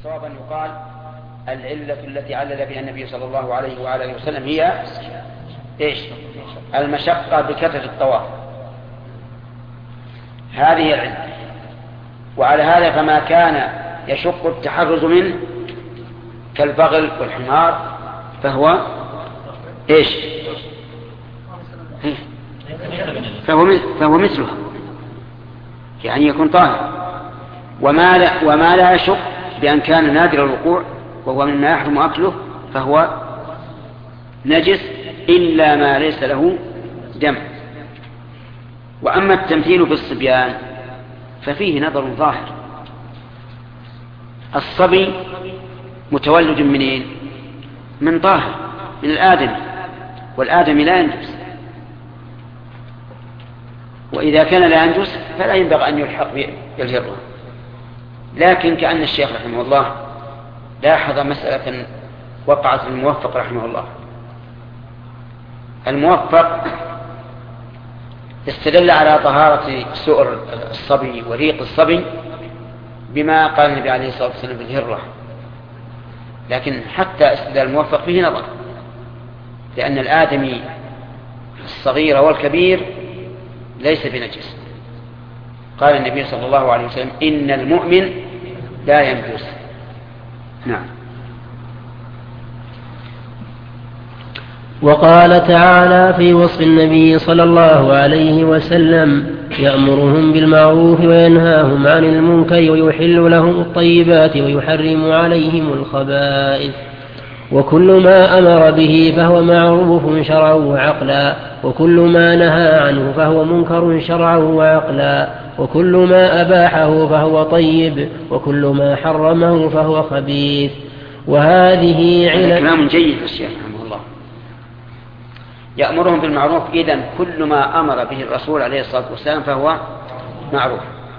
صوابا يقال العلة التي علل بها النبي صلى الله عليه وآله وسلم هي إيش؟ المشقة بكثرة الطواف، هذه العلة. وعلى هذا فما كان يشق التحرز منه كالبغل والحمار فهو إيش؟ فهو مثلها، يعني يكون طاهر. وما لا يشق بأن كان نادر الوقوع وهو مما يحرم أكله فهو نجس إلا ما ليس له دم. وأما التمثيل بالصبيان ففيه نظر ظاهر. الصبي متولد منين؟ من طاهر، من الآدم، والآدم لا ينجس، وإذا كان لا ينجس فلا ينبغي أن يلحق بالهرة. لكن كأن الشيخ رحمه الله لاحظ مسألة وقعت الموفق رحمه الله. الموفق استدل على طهارة سؤر الصبي وريق الصبي بما قال النبي عليه الصلاة والسلام بالهرة، لكن حتى استدلال الموفق فيه نظر، لأن الآدمي الصغير والكبير ليس بنجس. قال النبي صلى الله عليه وسلم إن المؤمن لا ينجس. نعم. وقال تعالى في وصف النبي صلى الله عليه وسلم يأمرهم بالمعروف وينهاهم عن المنكر ويحل لهم الطيبات ويحرم عليهم الخبائث، وكل ما أمر به فهو معروف شرعا وعقلا، وكل ما نهى عنه فهو منكر شرعا وعقلا، وكل ما أباحه فهو طيب، وكل ما حرمه فهو خبيث. وهذه كلام جيد الشيخ رحمه الله. يأمرهم بالمعروف، إذن كل ما أمر به الرسول عليه الصلاة والسلام فهو معروف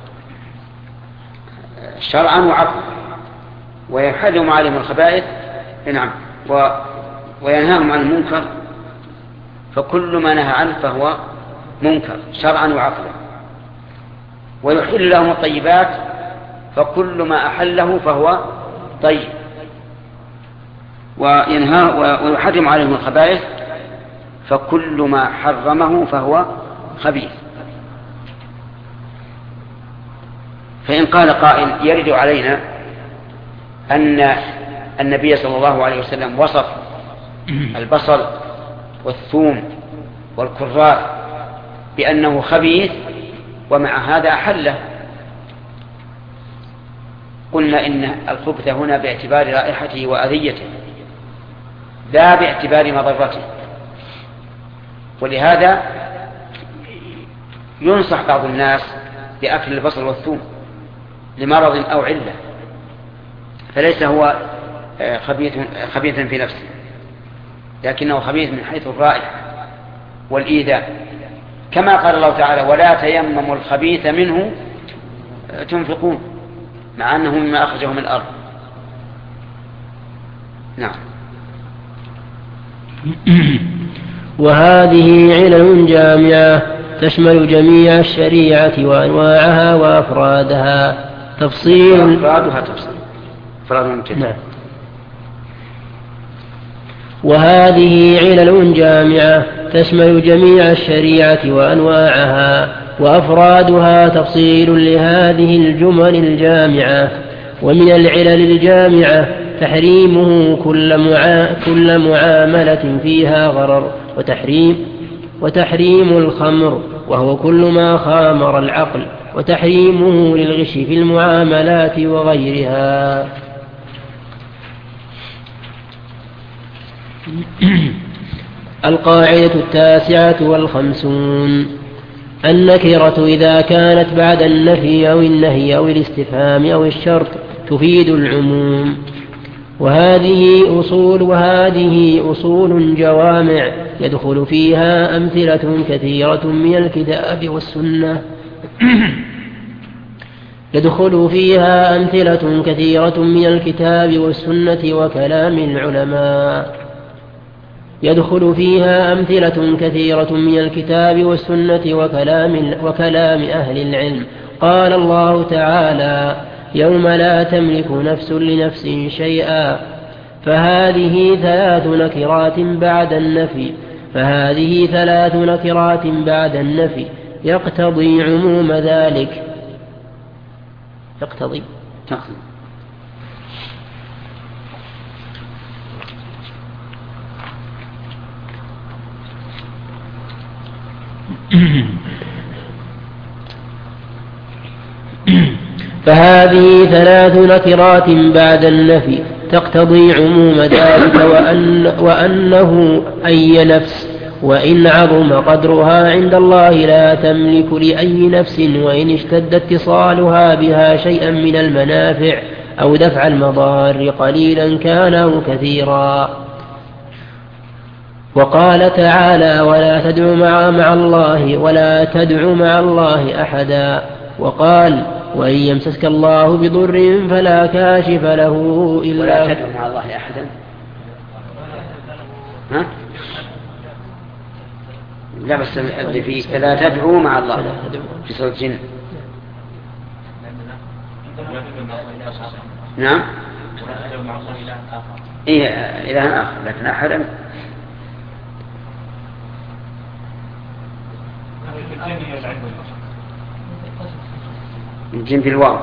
شرعا وعقلا، ويحرم عليهم الخبائث. نعم. وينهاهم عن المنكر، فكل ما نهى عنه فهو منكر شرعا وعقلا. ويحل لهم الطيبات، فكل ما أحله فهو طيب. ويحرم عليهم الخبائث، فكل ما حرمه فهو خبيث. فإن قال قائل يرد علينا أن النبي صلى الله عليه وسلم وصف البصل والثوم والكرات بأنه خبيث ومع هذا أحله، قلنا إن الخبث هنا باعتبار رائحته وأذيته لا باعتبار مضرته. ولهذا ينصح بعض الناس بأكل البصل والثوم لمرض أو علة، فليس هو خبيثا في نفسه، لكنه خبيث من حيث الرائحة والإيذاء، كما قال الله تعالى ولا تيمموا الخبيث منه تنفقون، مع أنه مما أخرجه من الأرض. نعم. وهذه علل جامعة تشمل جميع الشريعة وأنواعها وأفرادها تفصيل. نعم. وهذه علل جامعة تشمل جميع الشريعة وأنواعها وأفرادها تفصيل لهذه الجمل الجامعة. ومن العلل الجامعة تحريمه كل معاملة فيها غرر، وتحريم الخمر وهو كل ما خامر العقل، وتحريمه للغش في المعاملات وغيرها. القاعدة 59. النكرة إذا كانت بعد النفي أو النهي أو الاستفهام أو الشرط تفيد العموم. وهذه أصول جوامع يدخل فيها أمثلة كثيرة من الكتاب والسنة وكلام العلماء. وكلام أهل العلم. قال الله تعالى يوم لا تملك نفس لنفس شيئا. فهذه ثلاث نكرات بعد النفي يقتضي عموم ذلك. يقتضي فهذه ثلاث نكرات بعد النفي تقتضي عموم ذلك، وأنه أي نفس وإن عظم قدرها عند الله لا تملك لأي نفس وإن اشتد اتصالها بها شيئا من المنافع أو دفع المضار قليلا كان أو كثيرا. وقال تعالى: ولا تدع مع الله أحدا. وقال: وإن يمسسك الله بضر فلا كاشف له إلا ولا تدع مع الله أحدا. ها؟ لا بس اللي فيه فلا تدعوا مع الله في سورة الجن. نعم. إيه إله آخر لكن أحدا الجن بالواو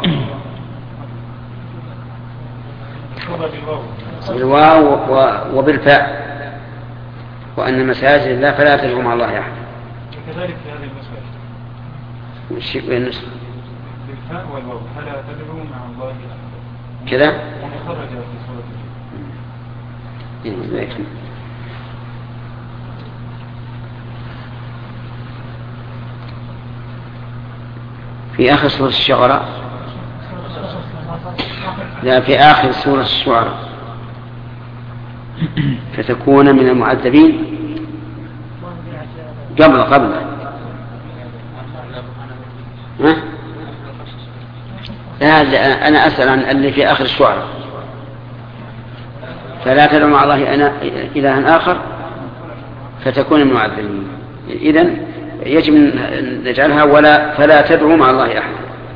وبالفاء، وأن مساجد الله فلا تدعوا مع الله أحد. كذلك في هذه المسألة بالفاء والواو فلا تدعوا مع الله أحد كذا ومخرج في سورة الجن. في آخر سورة الشعراء، لا في آخر سورة الشعراء فتكون من المعذبين قبل ها؟ لا أنا أسأل عن اللي في آخر الشعراء فلا تدع مع الله إلها آخر فتكون من المعذبين. إذن يجب أن نجعلها فلا تدعوا مع الله أحد.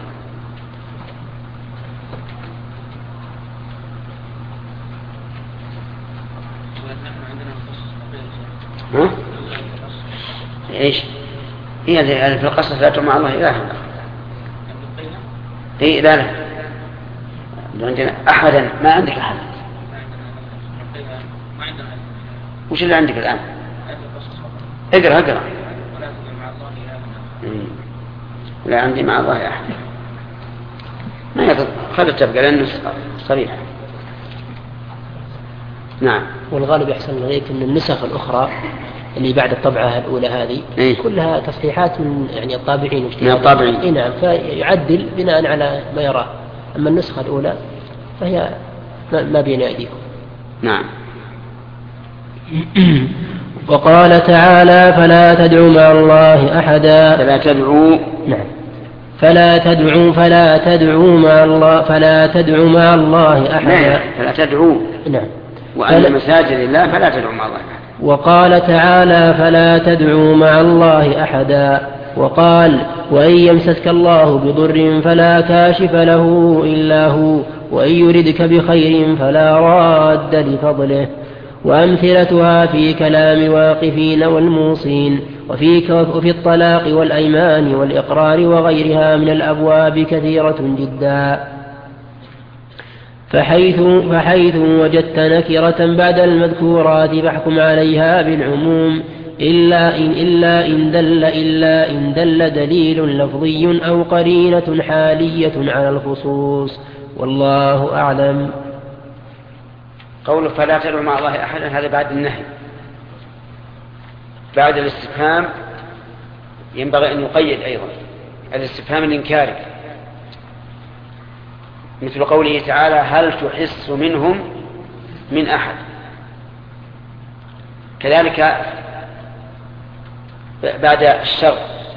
ها؟ إيش؟ هي في القصة لا تدعوا مع الله إلها آخر. إيه لا عندنا أحدا، ما عندك أحد. وش اللي عندك الآن؟ اقرأ. لا عندي مع الله أحد. ما يقدر خلت تبقى لأنه صريح. نعم. والغالب يحسن إليك أن النسخ الأخرى اللي بعد الطبعة الأولى هذه كلها تصحيحات من يعني الطابعين من الطابعين. نعم، فيعدل بناء على ما يراه. أما النسخة الأولى فهي ما بين أيديكم. نعم. وقال تعالى: فلا تدعوا مع الله أحدا. فلا تدعوا. نعم. فلا تدعوا مع الله أحدا. فلا تدعوا. نعم. وأن مساجد الله فلا تدعوا مع الله أحدا. وقال تعالى: فلا تدعوا مع الله أحدا. وقال: وإن يمسسك الله بضر فلا كاشف له إلا هو وإن يردك بخير فلا راد لفضله. وأمثلتها في كلام واقفين والموصين وفي الطلاق والأيمان والإقرار وغيرها من الأبواب كثيرة جدا. فحيث وجدت نكرة بعد المذكورات فاحكم عليها بالعموم إلا إن دل دليل لفظي أو قرينة حالية على الخصوص، والله أعلم. قوله فلا تدعوا مع الله أحدا هذا بعد النهي. بعد الاستفهام ينبغي أن يقيد أيضا الاستفهام الإنكاري، مثل قوله تعالى: هل تحس منهم من أحد. كذلك بعد الشرط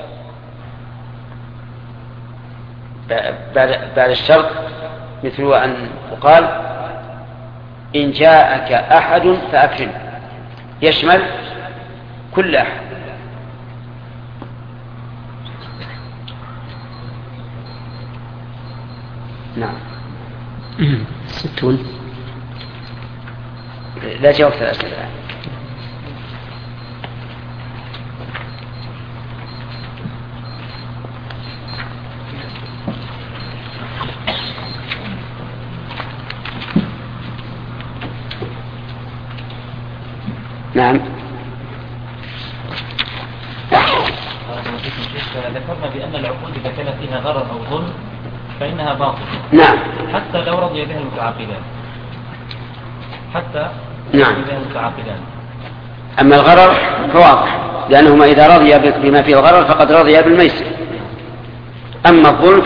بعد الشرط مثل أن يقال: إن جاءك أحد فأكرم، يشمل كل أحد. نعم. 60. لا جاوبت الأسئلة الآن. نعم. ذكرنا بأن العقود إذا كان فيها غرر أو ظلم فإنها باطلة. نعم. حتى لو رضي بها المتعاقدان. نعم. بها المتعاقدان. أما الغرر فواضح، لأنهما إذا رضي بما فيه الغرر فقد رضي بالميسر. أما الظلم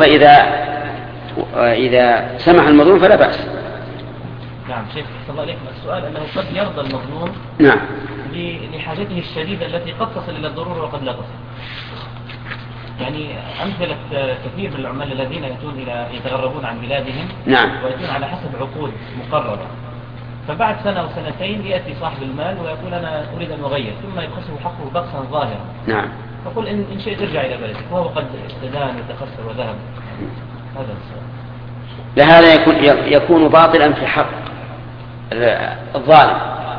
فإذا سمح المظلوم فلا بأس. نعم شيخ صلى الله عليه وسلم، السؤال أنه قد يرضى المظلوم نعم لحاجته الشديدة التي قد تصل إلى الضرورة وقد لا تصل. يعني أمثلة كثير من العمال الذين يتغربون عن بلادهم نعم. ويأتون على حسب عقود مقررة، فبعد سنة وسنتين يأتي صاحب المال ويقول أنا أريد أن أغير، ثم يبخسه حقه بخسا ظاهرا. نعم. فقل إن شئت ارجع إلى بلدك، وهو قد استدان وتخسر وذهب. هذا السؤال. لهذا يكون باطلا في حق الظالم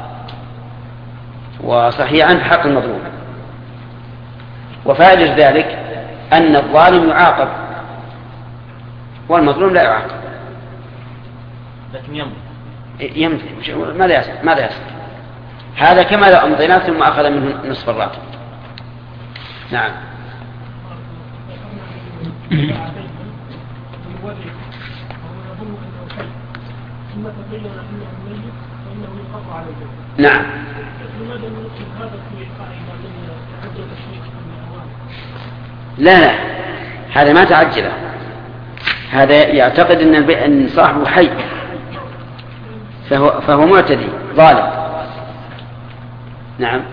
وصحيحا في حق المظلوم. وفائدة ذلك أن الظالم يعاقب والمظلوم لا يعاقب، لكن يمضي. ماذا يصل؟ هذا كما لو أمضيناه ثم أخذ منه نصف الراتب. نعم. نعم. لا هذا ما تعجله، هذا يعتقد أن صاحبه حي فهو معتدي ظالم. نعم.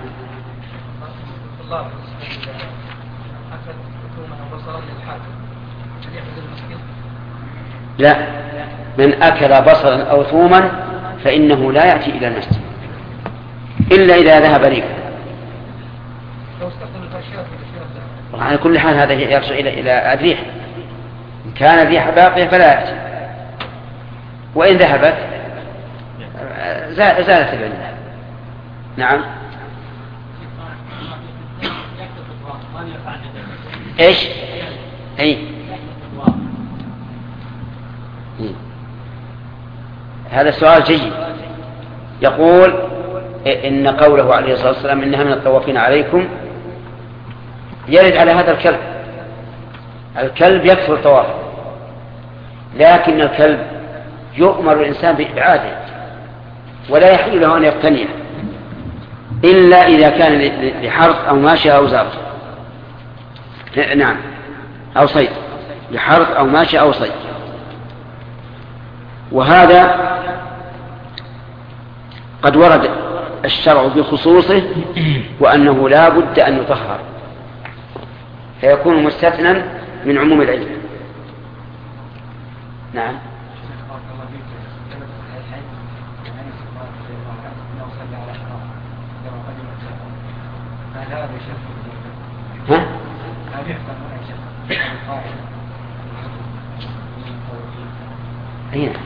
لا، من أكل بصلا أو ثوما فإنه لا يأتي إلى المسجد إلا إذا ذهب ريقه. على كل حال هذا يرجع إلى الريح، إن كان الريح باقية فلا يأتي، وإن ذهبت زالت العلة. نعم. إيش؟ هذا السؤال جيد. يقول إن قوله عليه الصلاة والسلام إنها من الطوافين عليكم يرد على هذا الكلب. الكلب يكثر الطواف، لكن الكلب يؤمر الإنسان بإبعاده ولا يحل له أن يقتنيه إلا إذا كان لحرث أو ماشية أو زرع. نعم، أو صيد، لحرث أو ماشية أو صيد. وهذا قد ورد الشرع بخصوصه وأنه لا بد أن يطهر، فيكون مستثنى من عموم العلم. نعم. ها؟ هنا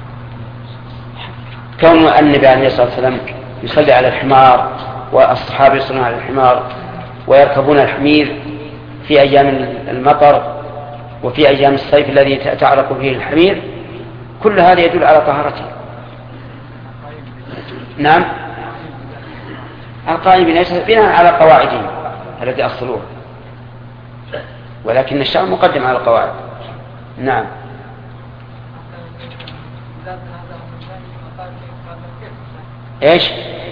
كون النبي عليه الصلاة والسلام يصلي على الحمار والصحابة يصلون على الحمار ويركبون الحمير في أيام المطر وفي أيام الصيف الذي تعرق فيه الحمير، كل هذا يدل على طهارته. نعم. القائم ليس بناء على قواعدهم التي أصلوها، ولكن الشرع مقدم على القواعد. نعم. ايش؟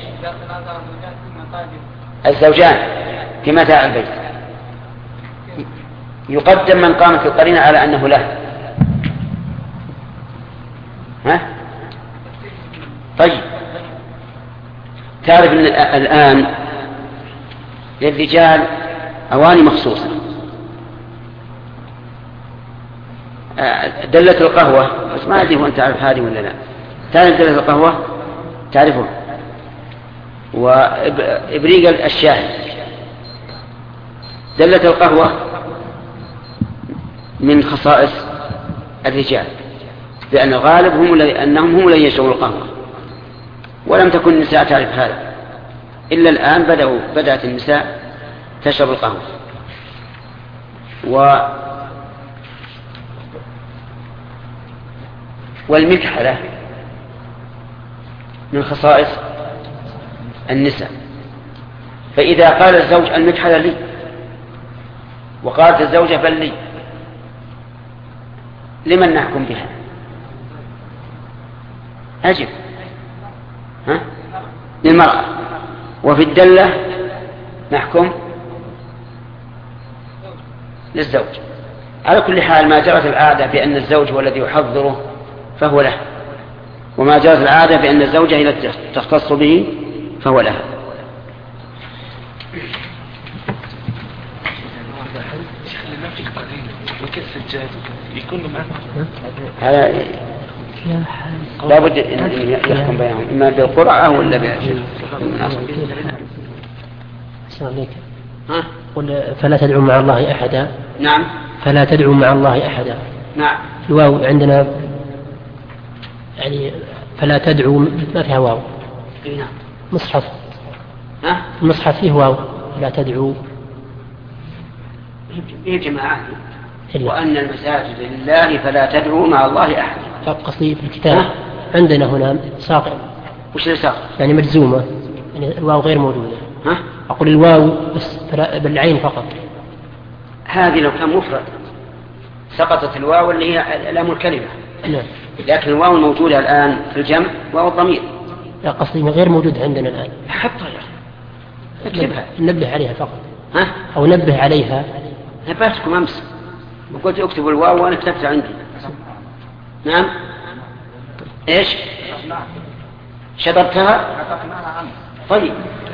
الزوجان في متاع البيت يقدم من قام في القرينة على أنه له. ها؟ طيب، تعرف أن الآن للرجال أواني مخصوصة. دلة القهوة، بس ما أدري وأنت تعرف هذه ولا لا. تعرف دلة القهوة؟ تعرفه؟ وإبريق الشاي. دلة القهوة من خصائص الرجال، لأن الغالب أنهم هم الذين يشربون القهوة، ولم تكن النساء تعرف هذا، إلا الآن بدأت النساء تشرب القهوة. والمكحلة من خصائص النساء، فإذا قال الزوج المكحلة لي وقالت الزوجة بل لي، لمن نحكم بها؟ أجب، للمرأة. وفي الدلة نحكم للزوج. على كل حال ما جرت العادة بأن الزوج هو الذي يحضره فهو له، وما جرت العادة بأن الزوجة هي التي تختص به فهو لها. هذا لا بد أن يحكم بينهم إما بالقرعة ولا بالمناصب. قل فلا تدعوا مع الله أحدا. نعم. فلا تدعوا مع الله أحدا. نعم. الواو عندنا يعني فلا تدعوا ما فيها واو. نعم. مصحف. المصحف فيه واو لا تدعوا. يا جماعة وأن المساجد لله فلا تدعوا مع الله أحد. قصدي في الكتاب عندنا هنا ساقط. وش الساقط؟ يعني مجزومة، يعني الواو غير موجودة. أقول الواو بس بالعين فقط. هذه لو كان مفرد سقطت الواو اللي هي لام الكلمة. نعم. لكن الواو الموجودة الآن في الجمع واو الضمير. لا قصدي غير موجود عندنا الآن. حطها اكتبها. نبه عليها فقط. أو نبه عليها. نبهتكم أمس وقلت اكتبوا الواو وأنا كتبت عندي. نعم. إيش؟ شطبتها؟ طيب.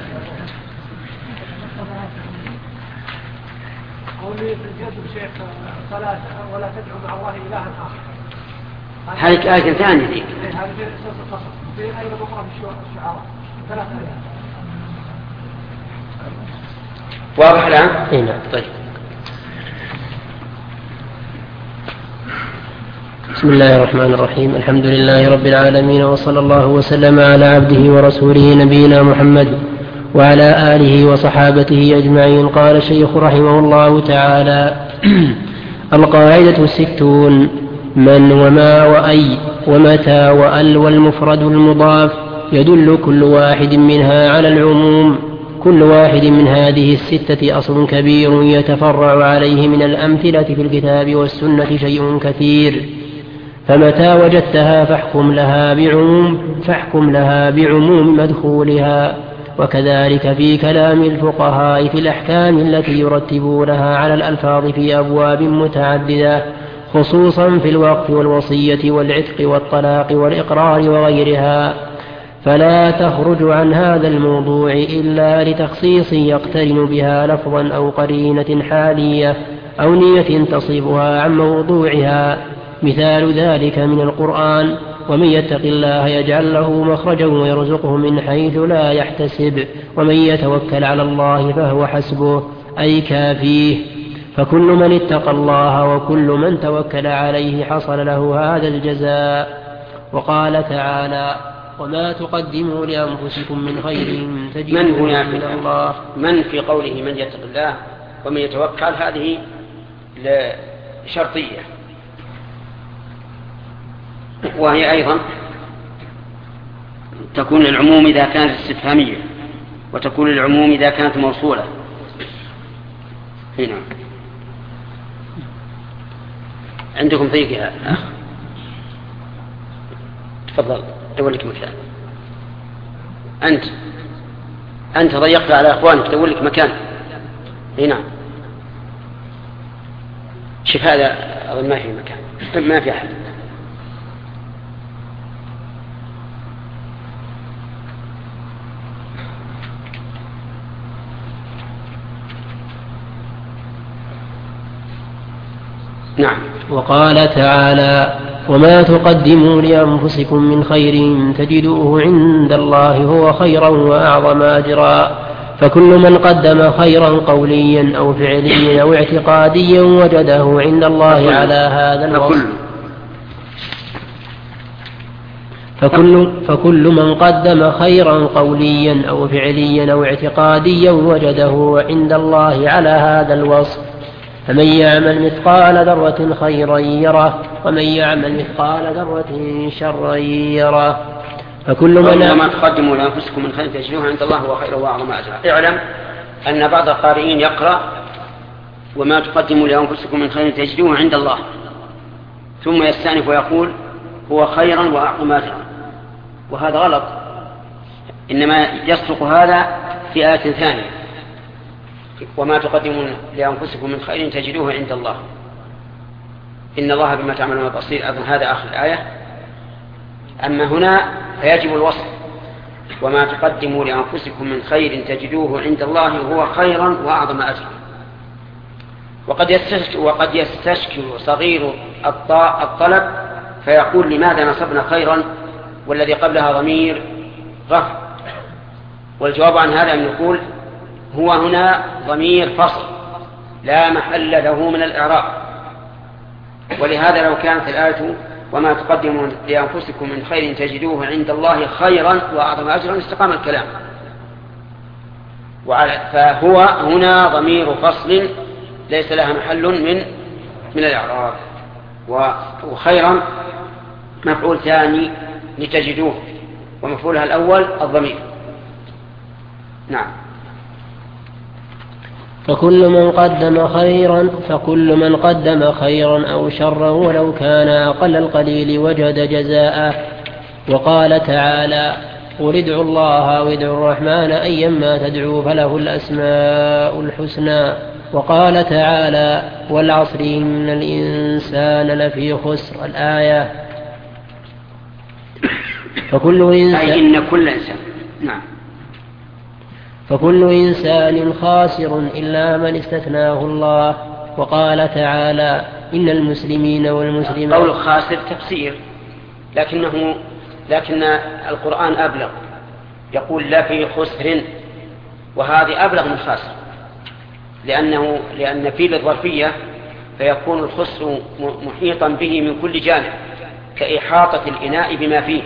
قولي في الجزء شيخ صلاة ولا تدعو مع الله إلها آخر. هذه آية ثانية دي. هذه في أساس القصر. في أين بقرة في الشعراء 3 آيات. واضح الآن؟ نعم. طيب. بسم الله الرحمن الرحيم. الحمد لله رب العالمين، وصلى الله وسلم على عبده ورسوله نبينا محمد وعلى آله وصحابته أجمعين. قال الشيخ رحمه الله تعالى: القاعدة 60: من وما وأي ومتى وأل والمفرد المضاف يدل كل واحد منها على العموم. كل واحد من هذه 6 أصل كبير يتفرع عليه من الأمثلة في الكتاب والسنة شيء كثير، فمتى وجدتها فاحكم لها بعموم مدخولها. وكذلك في كلام الفقهاء في الأحكام التي يرتبونها على الألفاظ في أبواب متعددة، خصوصا في الوقف والوصية والعتق والطلاق والإقرار وغيرها، فلا تخرج عن هذا الموضوع إلا لتخصيص يقترن بها لفظا أو قرينة حالية أو نية تصيبها عن موضوعها. مثال ذلك من القرآن: ومن يتق الله يجعل له مخرجا ويرزقه من حيث لا يحتسب ومن يتوكل على الله فهو حسبه، أي كافيه. فكل من اتقى الله وكل من توكل عليه حصل له هذا الجزاء. وقال تعالى: وما تقدموا لأنفسكم من خير تجدوه عند الله. من في قوله من يتق الله ومن يتوكل هذه شرطية، وهي أيضا تكون للعموم إذا كانت استفهامية، وتكون للعموم إذا كانت موصولة. هنا عندكم طريقها. تفضل أقول لك مثال. أنت ضيقت على أخوانك تقول لك مكان. هنا شوف هذا أظن ما في مكان، ما في أحد. نعم. وقال تعالى: وما تقدموا لأنفسكم من خير تجدوه عند الله هو خيرا وأعظم أجرا. فكل من قدم خيرا قوليا أو فعليا أو اعتقاديا وجده عند الله على هذا الوصف. فكل من قدم خيرا قوليا أو فعليا أو اعتقاديا وجده عند الله على هذا الوصف. فمن يعمل مثقال ذرة خيرا يره ومن يعمل مثقال ذرة شرا يره. فكل ما تقدموا لأنفسكم من خير تجدوه عند الله هو خير وأعظم أجرا. اعلم أن بعض القارئين يقرأ وما تقدموا لأنفسكم من خير تجدوه عند الله، ثم يستأنف ويقول هو خيرا وأعظم أجرا، وهذا غلط. إنما يصدق هذا في آية ثانية: وما تقدموا لأنفسكم من خير تجدوه عند الله إن الله بما تعملون بصير. أظن هذا آخر الآية. أما هنا فيجب الوصف: وما تقدموا لأنفسكم من خير تجدوه عند الله هو خيرا وأعظم أجرا. وقد يستشكل صغير الطلب فيقول لماذا نصبنا خيرا والذي قبلها ضمير غفر؟ والجواب عن هذا أن يقول هو هنا ضمير فصل لا محل له من الإعراب، ولهذا لو كانت الآية وما تقدموا لأنفسكم من خير تجدوه عند الله خيرا وأعظم أجرا استقام الكلام. فهو هنا ضمير فصل ليس لها محل من الإعراب. وخيرا مفعول ثاني لتجدوه، ومفعولها الأول الضمير. نعم. فكل من قدم خيرا أو شرا ولو كان أقل القليل وجد جزاءه. وقال تعالى: قل ادعوا الله وادعوا الرحمن أيما تدعوا فله الأسماء الحسنى. وقال تعالى: والعصر إن الإنسان لفي خسر. الآية. فكل إنسان خاسر إلا من استثناه الله. وقال تعالى: إن المسلمين والمسلمات. قول خاسر تفسير، لكن القرآن أبلغ، يقول لا في خسر، وهذه أبلغ من خاسر، لأن في الظرفية فيكون الخسر محيطا به من كل جانب كإحاطة الإناء بما فيه.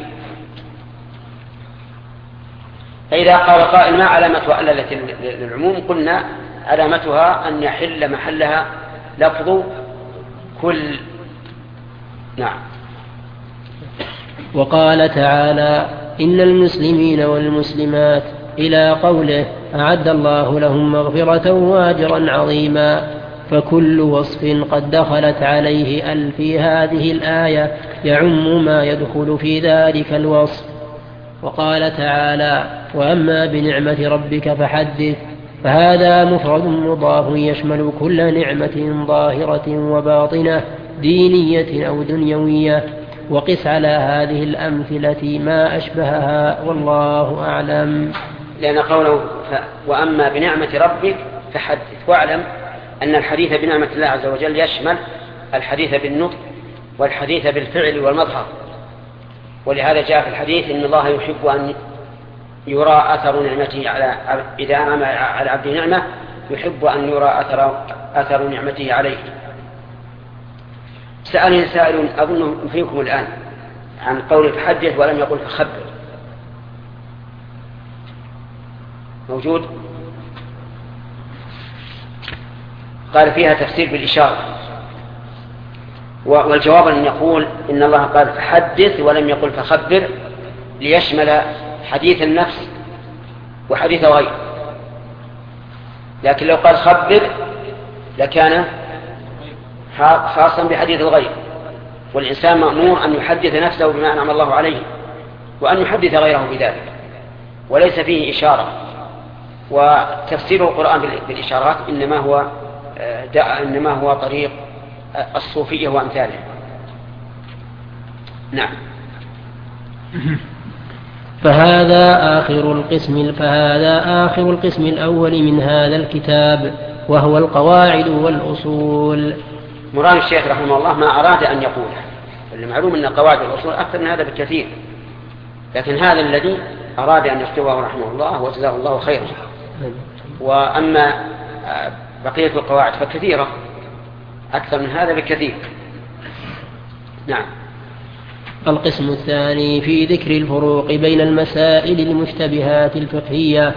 فإذا قال قائل ما علامة التي للعموم؟ قلنا علامتها أن يحل محلها لفظ كل. نعم. وقال تعالى: إن المسلمين والمسلمات إلى قوله: أعد الله لهم مغفرة وأجرا عظيما. فكل وصف قد دخلت عليه أل في هذه الآية يعم ما يدخل في ذلك الوصف. وقال تعالى: وأما بنعمة ربك فحدث. فهذا مفرد مضاف يشمل كل نعمة ظاهرة وباطنة دينية أو دنيوية. وقس على هذه الأمثلة ما أشبهها والله أعلم. لأن قوله وأما بنعمة ربك فحدث، واعلم أن الحديث بنعمة الله عز وجل يشمل الحديث بالنطق والحديث بالفعل والمظهر. ولهذا جاء في الحديث إن الله يحب أن يرى أثر نعمته إذا أنعم على عبد نعمة يحب أن يرى أثر نعمته عليه. سألني سائل أظن فيكم الآن عن قول فحدث ولم يقل فخبر، موجود؟ قال فيها تفسير بالإشارة، والجواب أن يقول إن الله قال فحدث ولم يقل فخبر ليشمل حديث النفس وحديث غير. لكن لو قال خبر لكان خاصا بحديث الغير، والإنسان مأمور أن يحدث نفسه بما أنعم الله عليه وأن يحدث غيره بذلك، وليس فيه إشارة. وتفسير القرآن بالإشارات إنما هو طريق الصوفية وأمثاله. نعم. فهذا آخر القسم الأول من هذا الكتاب، وهو القواعد والأصول. مراد الشيخ رحمه الله ما أراد أن يقوله، المعلوم أن القواعد والأصول أكثر من هذا بكثير، لكن هذا الذي أراد أن يكتبه رحمه الله وجزاه الله خيرا. وأما بقية القواعد فكثيرة أكثر من هذا بكثير. نعم. القسم الثاني في ذكر الفروق بين المسائل المشتبهات الفقهية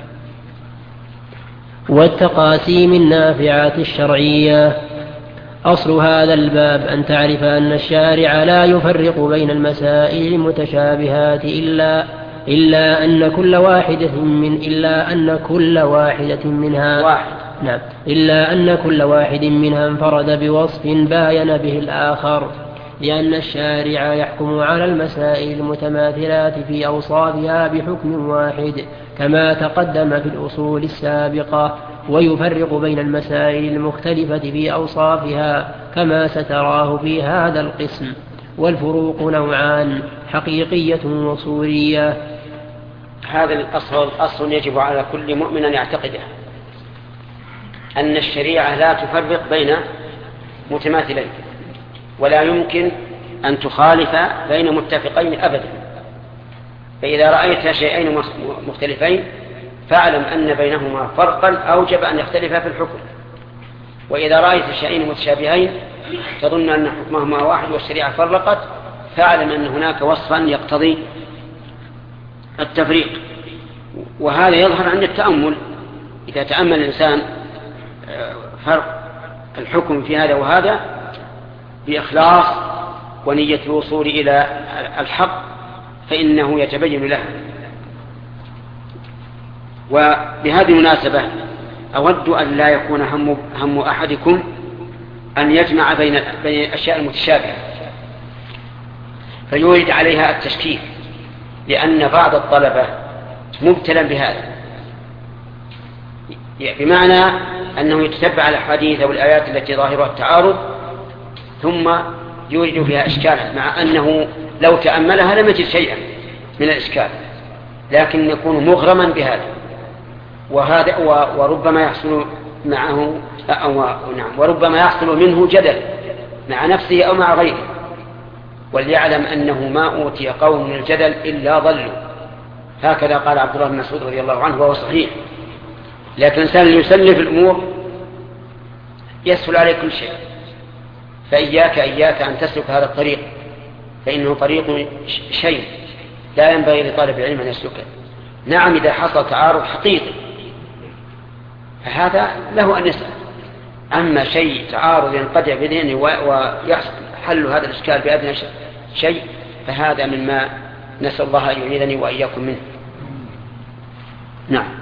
والتقاسيم النافعات الشرعية. أصل هذا الباب أن تعرف أن الشارع لا يفرق بين المسائل المتشابهات إلا أن كل واحد منها انفرد بوصف باين به الآخر، لأن الشارع يحكم على المسائل المتماثلات في أوصافها بحكم واحد كما تقدم في الأصول السابقة، ويفرق بين المسائل المختلفة في أوصافها كما ستراه في هذا القسم. والفروق نوعان: حقيقية وصورية. هذا الأصل يجب على كل مؤمن أن يعتقده، أن الشريعة لا تفرق بين متماثلين، ولا يمكن أن تخالف بين متفقين أبدا. فإذا رأيت شيئين مختلفين فاعلم أن بينهما فرقا أوجب أن يختلفا في الحكم، وإذا رأيت شيئين متشابهين تظن أن حكمهما واحد والشريعة فرقت فاعلم أن هناك وصفا يقتضي التفريق. وهذا يظهر عند التأمل، إذا تأمل الإنسان فرق الحكم في هذا وهذا بإخلاص ونية الوصول إلى الحق فإنه يتبين له. وبهذه المناسبة أود أن لا يكون هم أحدكم أن يجمع بين الأشياء المتشابهة فيورد عليها التشكيك، لأن بعض الطلبة مبتلا بهذا، بمعنى أنه يتتبع الأحاديث أو الآيات التي ظاهرها التعارض ثم يورد فيها إشكالا، مع أنه لو تأملها لم يجد شيئا من الإشكال، لكن يكون مغرما بهذا. وهذا وربما يحصل معه وربما يحصل منه جدل مع نفسه أو مع غيره. وليعلم أنه ما أوتي قوم من الجدل إلا ضلوا، هكذا قال عبد الله بن مسعود رضي الله عنه وهو صحيح. لكن الإنسان اللي يسلف الأمور يسهل عليه كل شيء، فإياك أن تسلك هذا الطريق، فإنه طريق شيء لا ينبغي لطالب العلم أن يسلكه. نعم إذا حصل تعارض حقيقي فهذا له أن يسأل، أما شيء تعارض ينقطع بذهنه ويحصل حل هذا الإشكال بأدنى شيء فهذا مما نسأل الله أن يعيذني وإياكم منه. نعم.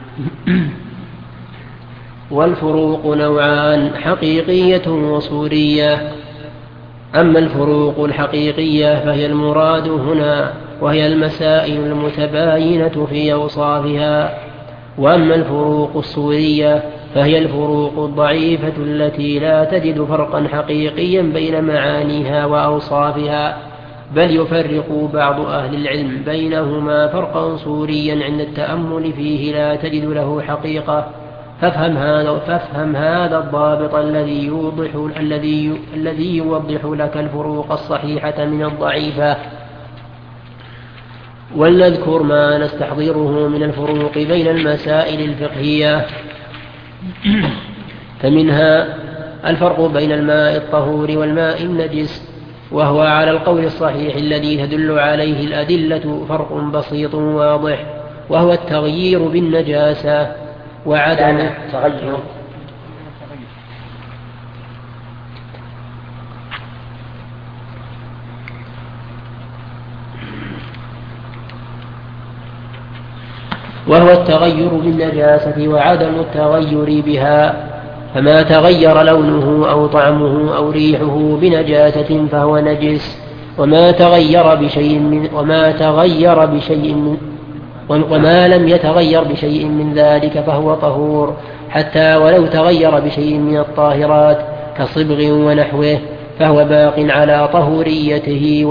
والفروق نوعان: حقيقية وصورية. أما الفروق الحقيقية فهي المراد هنا، وهي المسائل المتباينة في أوصافها. وأما الفروق الصورية فهي الفروق الضعيفة التي لا تجد فرقا حقيقيا بين معانيها وأوصافها، بل يفرق بعض أهل العلم بينهما فرقا صوريا عند التأمل فيه لا تجد له حقيقة. فافهم هذا الضابط الذي يوضح لك الفروق الصحيحة من الضعيفة. ولنذكر ما نستحضره من الفروق بين المسائل الفقهية. فمنها الفرق بين الماء الطهور والماء النجس، وهو على القول الصحيح الذي تدل عليه الأدلة فرق بسيط واضح، وهو التغيير بالنجاسة وعدم التغير. وهو التغير بالنجاسة وعدم التغير بها، فما تغير لونه أو طعمه أو ريحه بنجاسة فهو نجس، وما لم يتغير بشيء من ذلك فهو طهور، حتى ولو تغير بشيء من الطاهرات كصبغ ونحوه فهو باق على طهوريته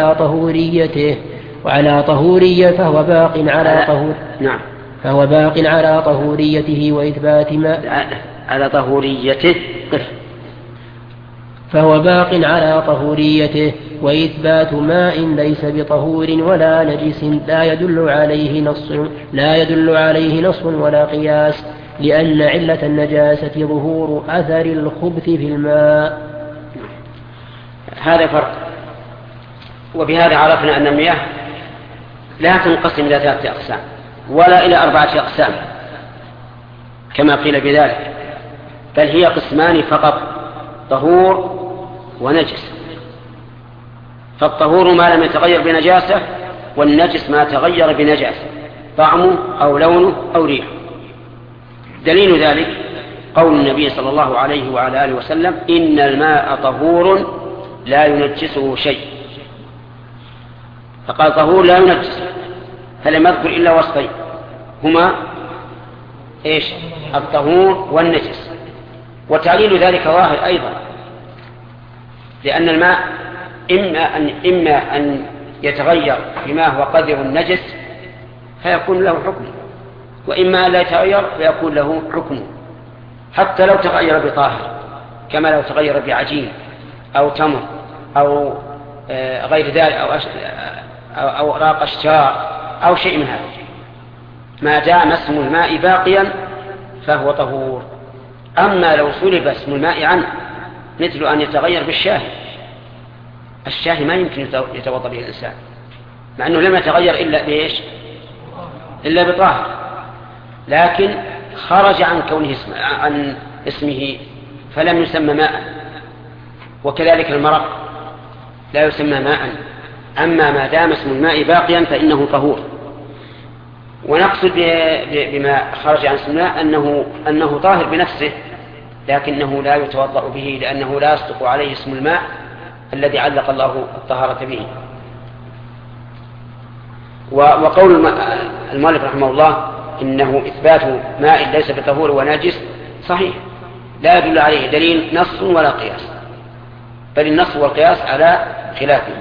فهو باق على طهوريته وإثبات ما على طهوريته فهو باق على طهوريته وإثبات ماء ليس بطهور ولا نجس لا يدل عليه نص ولا قياس، لأن علة النجاسة ظهور أثر الخبث في الماء. هذا فرق وبهذا عرفنا أن المياه لا تنقسم إلى 3 أقسام ولا إلى 4 أقسام كما قيل بذلك، بل هي قسمان فقط: طهور ونجس. فالطهور ما لم يتغير بنجاسة، والنجس ما تغير بنجاسة، طعمه أو لونه أو ريحه. دليل ذلك قول النبي صلى الله عليه وعلى آله وسلم: إن الماء طهور لا ينجسه شيء. فقال طهور لا ينجس، فلم يذكر إلا وصفين هما إيش؟ الطهور والنجس. وتعليل ذلك ظاهر أيضا، لأن الماء إما أن يتغير بما هو قذر النجس فيكون له حكم، وإما لا يتغير فيكون له حكم، حتى لو تغير بطاهر، كما لو تغير بعجين أو تمر أو غير ذلك أو أوراق أشجار أو شيء من هذا، ما دام اسم الماء باقيا فهو طهور. أما لو سلب اسم الماء عنه، مثل أن يتغير بالشاهي، الشاهي ما يمكن يتوضأ به الإنسان، مع أنه لم يتغير إلا بإيش؟ إلا بطاهر، لكن خرج عن اسمه فلم يسمى ماء. وكذلك المرق لا يسمى ماء، أما ما دام اسم الماء باقيا فإنه طهور. ونقصد بما خرج عن اسم الماء أنه طاهر بنفسه، لكنه لا يتوضأ به، لأنه لا يصدق عليه اسم الماء الذي علق الله الطهارة به. وقول المؤلف رحمه الله إنه إثبات ماء ليس بطهور ونجس صحيح، لا يدل عليه دليل نص ولا قياس، بل النص والقياس على خلافه.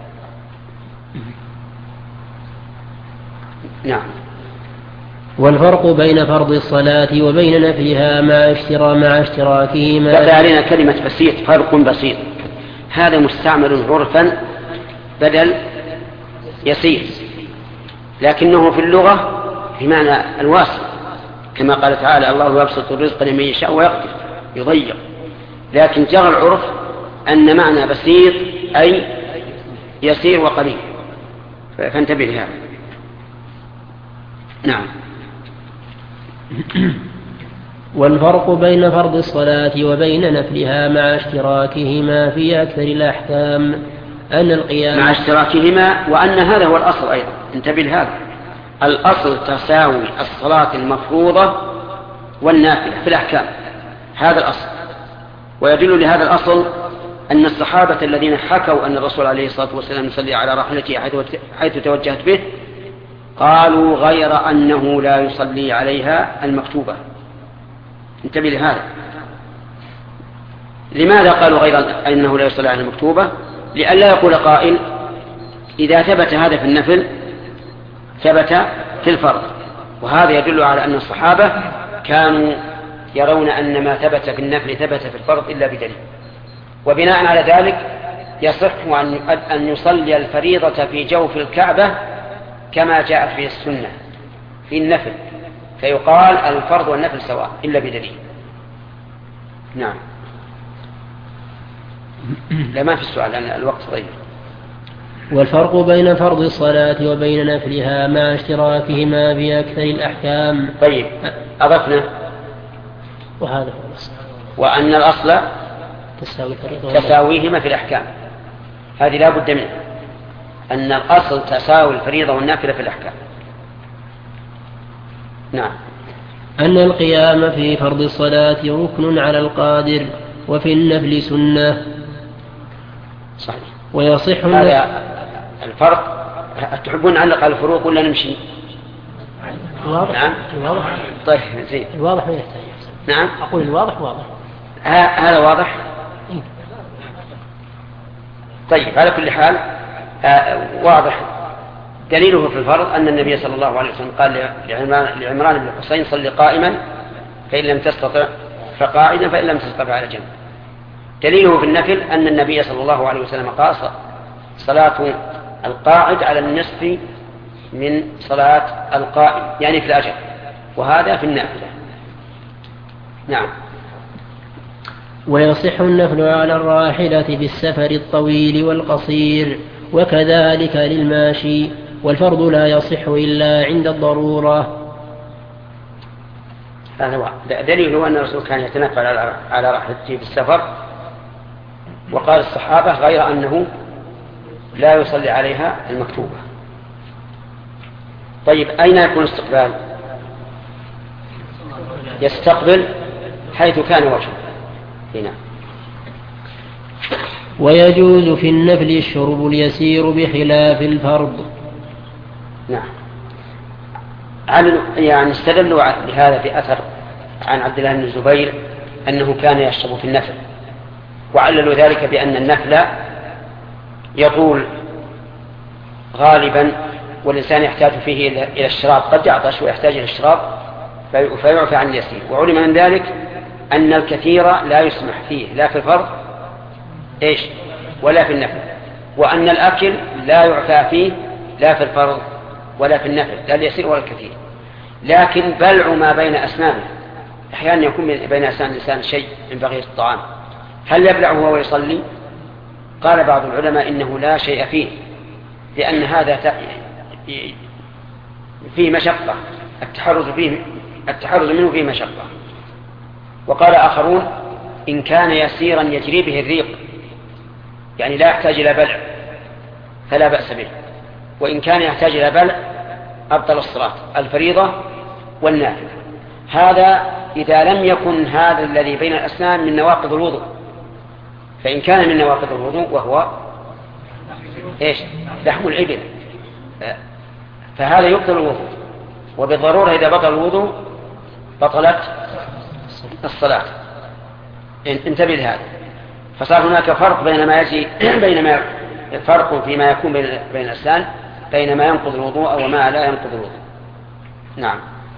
نعم. والفرق بين فرض الصلاة وبين نفلها مع اشتراكهما. بقي علينا كلمة بسيط، فرق بسيط، هذا مستعمل عرفا بدل يسير، لكنه في اللغة بمعنى الواسع، كما قال تعالى: الله يبسط الرزق لمن يشاء ويقدر يضيق. لكن جرى العرف أن معنى بسيط أي يسير وقليل، فانتبه لهذا. نعم. والفرق بين فرض الصلاة وبين نفلها مع اشتراكهما في أكثر الأحكام أن القيام مع اشتراكهما، وأن هذا هو الأصل أيضا. انتبه لهذا، الأصل تساوي الصلاة المفروضة والنافلة في الأحكام، هذا الأصل. ويدل لهذا الأصل أن الصحابة الذين حكوا أن الرسول عليه الصلاة والسلام يصلي على راحلته حيث توجهت به قالوا غير أنه لا يصلي عليها المكتوبة. انتبه لهذا. لماذا قالوا غير أنه لا يصلي عليها المكتوبة؟ لئلا يقول قائل إذا ثبت هذا في النفل ثبت في الفرض، وهذا يدل على أن الصحابة كانوا يرون أن ما ثبت في النفل ثبت في الفرض إلا بدليل. وبناء على ذلك يصح أن يصلي الفريضة في جوف الكعبة كما جاء في السنة في النفل، فيقال الفرض والنفل سواء إلا بدليل. نعم. لا، ما في السؤال لأن الوقت ضيق. والفرق بين فرض الصلاة وبين نفلها مع اشتراكهما في أكثر الأحكام. طيب، أضفنا وهذا هو الأصل، وأن الأصل تساويهما في الأحكام، هذه لا بد منه، أن الأصل تساوي الفريضة والنافلة في الأحكام. نعم. أن القيام في فرض الصلاة ركن على القادر، وفي النفل سنة. صحيح. ويصح هذا الفرق. تحبون نعلق على الفروق ولا نمشي؟ الواضح. نعم. الواضح. طيب زين. الواضح ما يحتاج. نعم. أقول الواضح واضح. هذا واضح. طيب، على كل حال واضح دليله في الفرض أن النبي صلى الله عليه وسلم قال لعمران بن الحسين: صل قائما فإن لم تستطع فقاعدا فإن لم تستطع على جنب. دليله في النفل أن النبي صلى الله عليه وسلم قال: صلاة القاعد على النصف من صلاة القائم، يعني في الأجر، وهذا في النافلة. نعم. ويصح النفل على الراحلة بالسفر الطويل والقصير، وكذلك للماشي، والفرض لا يصح إلا عند الضرورة. هذا دليل هو أن الرسول كان يتنفل على راحلته في السفر، وقال الصحابة غير أنه لا يصلي عليها المكتوبة. طيب أين يكون استقبال؟ يستقبل حيث كان وجهه هنا. ويجوز في النفل الشرب اليسير بخلاف الفرض. نعم. يعني استدلوا لهذا بأثر عن عبد الله بن الزبير أنه كان يشرب في النفل، وعللوا ذلك بأن النفل يطول غالبا، والإنسان يحتاج فيه إلى الشراب، قد يعطش ويحتاج إلى الشراب فيعفى عن اليسير. وعلم من ذلك أن الكثير لا يسمح فيه لا في الفرض ولا في النفل، وأن الأكل لا يعفى فيه لا في الفرض ولا في النفل، لا اليسير ولا الكثير. لكن بلع ما بين أسنانه، أحيانا يكون بين أسنان الإنسان شيء من بقية الطعام، هل يبلعه وهو يصلي؟ قال بعض العلماء إنه لا شيء فيه، لأن هذا فيه مشقة، التحرز منه فيه مشقة. وقال آخرون إن كان يسيرا يجري به الريق، يعني لا يحتاج إلى بلع فلا بأس به، وإن كان يحتاج إلى بلع أبطل الصلاة الفريضة والنافلة. هذا إذا لم يكن هذا الذي بين الأسنان من نواقض الوضوء، فإن كان من نواقض الوضوء وهو لحم الإبل فهذا يبطل الوضوء، وبالضرورة إذا بطل الوضوء بطلت الصلاة. انتبه لهذا. فصار هناك فرق بين فرق فيما يكون بين الأسنان بين ما ينقض الوضوء وما لا ينقض الوضوء. نعم.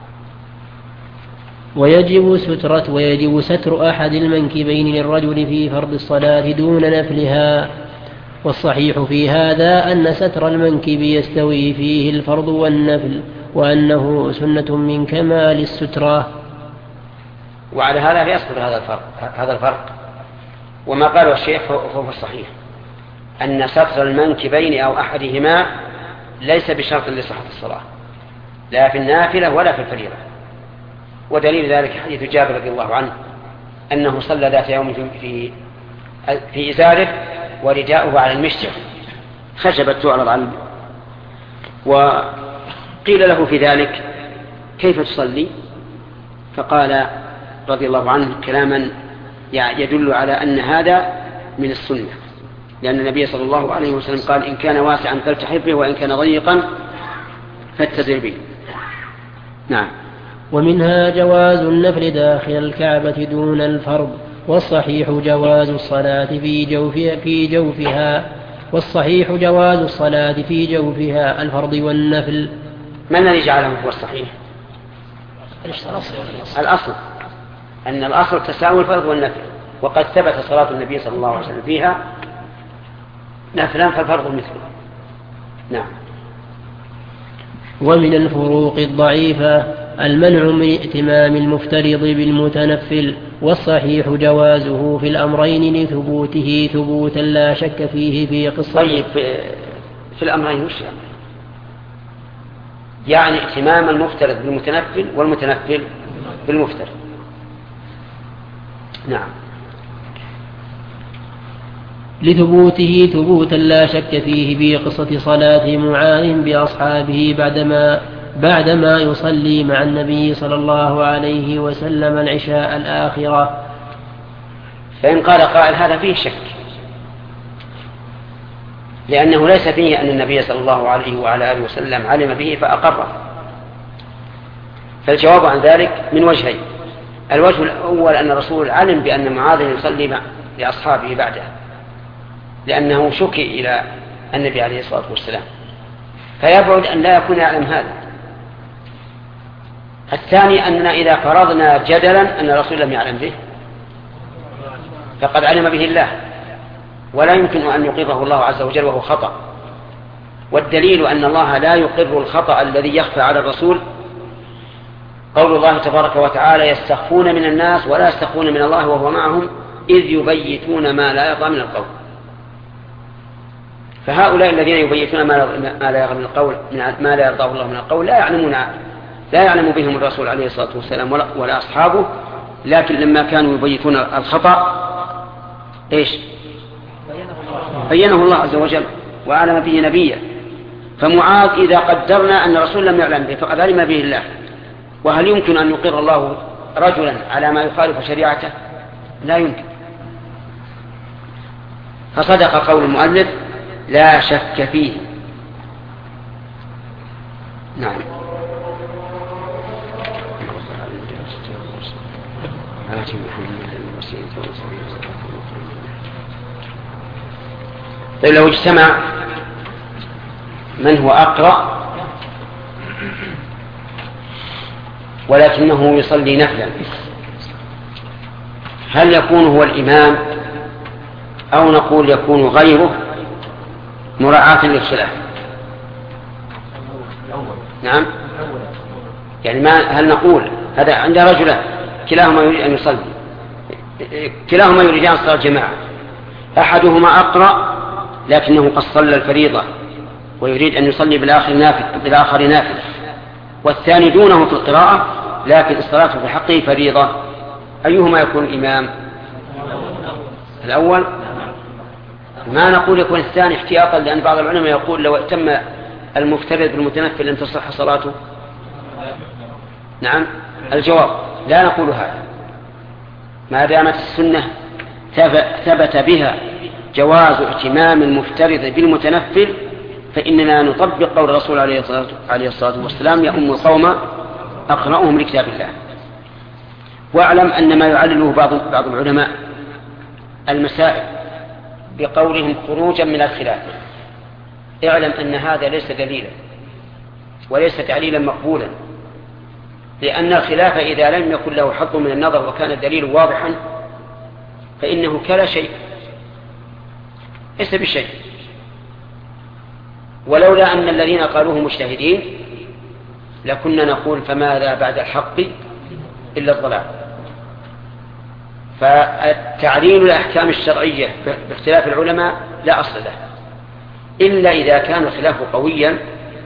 ويجب ستر أحد المنكبين للرجل في فرض الصلاة دون نفلها، والصحيح في هذا أن ستر المنكب يستوي فيه الفرض والنفل، وأنه سنة من كمال السترة. وعلى هذا يصبر هذا الفرق. وما قاله الشيخ فهو الصحيح، أن ستر المنكبين أو أحدهما ليس بشرط لصحة الصلاة لا في النافلة ولا في الفريضة. ودليل ذلك حديث جابر رضي الله عنه أنه صلى ذات يوم في إزاره ورداؤه على المشجر، خشبت تعرض عنه، وقيل له في ذلك كيف تصلي؟ فقال رضي الله عنه كلاما يدل على أن هذا من السنة، لأن النبي صلى الله عليه وسلم قال إن كان واسعا فالتحف به وإن كان ضيقا فاتزر به. نعم. ومنها جواز النفل داخل الكعبة دون الفرض، والصحيح جواز الصلاة في جوفها الفرض والنفل. ما الذي جعله هو الصحيح؟ الأصل أن الأصل تساوي الفرض والنفل، وقد ثبت صلاة النبي صلى الله عليه وسلم فيها نفلا فالفرض مثله. نعم. ومن الفروق الضعيفة المنع من ائتمام المفترض بالمتنفل، والصحيح جوازه في الأمرين لثبوته ثبوتا لا شك فيه في قصة. طيب في الأمرين وش يعني ائتمام المفترض بالمتنفل والمتنفل بالمفترض؟ نعم. لثبوته ثبوتا لا شك فيه في قصة صلاة معاذ بأصحابه بعدما يصلي مع النبي صلى الله عليه وسلم العشاء الآخرة. فإن قال قائل هذا فيه شك، لأنه ليس فيه أن النبي صلى الله عليه وعلى آله وسلم علم به فأقره. فالجواب عن ذلك من وجهين: الوجه الأول أن الرسول علم بأن معاذ يصلي لأصحابه بعده، لأنه شكي إلى النبي عليه الصلاة والسلام، فيبعد أن لا يكون يعلم هذا. الثاني أننا إذا فرضنا جدلا أن الرسول لم يعلم به فقد علم به الله، ولا يمكن أن يقره الله عز وجل وهو خطأ. والدليل أن الله لا يقر الخطأ الذي يخفى على الرسول قول الله تبارك وتعالى: يستخفون من الناس ولا يستخفون من الله وهو معهم إذ يبيتون ما لا يرضى من القول. فهؤلاء الذين يبيتون ما لا يرضى من القول، ما لا يرضاه الله من القول، لا يعلم بهم الرسول عليه الصلاة والسلام ولا أصحابه، لكن لما كانوا يبيتون الخطأ إيش؟ بينه الله عز وجل وأعلم به نبيه. فمعاذ إذا قدرنا أن الرسول لم يعلم به فقد علم به الله، وهل يمكن أن يقر الله رجلا على ما يخالف شريعته؟ لا يمكن. فصدق قول المؤلف لا شك فيه. نعم. طيب لو اجتمع من هو أقرأ ولكنه يصلي نفلا، هل يكون هو الإمام أو نقول يكون غيره مراعاة للخلاف؟ نعم. يعني هل نقول هذا عند رجلان كلاهما يريد أن يصلي، كلاهما يريدان صلاة جماعة، أحدهما أقرأ لكنه قد صلى الفريضة ويريد أن يصلي بالآخر نافل، والثاني دونه في القراءة لكن الصلاة في حقه فريضة، أيهما يكون الإمام؟ الأول. ما نقول يكون الثاني احتياطا، لأن بعض العلماء يقول لو اتم المفترض بالمتنفل لن تصح صلاته. نعم. الجواب لا نقول هذا، ما دامت السنة ثبت بها جواز ائتمام المفترض بالمتنفل فإننا نطبق قول الرسول عليه الصلاة والسلام يؤم القوم أقرأهم لكتاب الله. واعلم أن ما يعلله بعض العلماء المسائل بقولهم خروجا من الخلاف، اعلم أن هذا ليس دليلا وليس تعليلا مقبولا، لأن الخلاف إذا لم يكن له حظ من النظر وكان الدليل واضحا فإنه كلا شيء ليس بشيء. ولولا أن الذين قالوه مجتهدين لكنا نقول فماذا بعد الحق إلا الضلال. فالتعليل الأحكام الشرعية باختلاف العلماء لا أصل له إلا إذا كان الخلاف قويا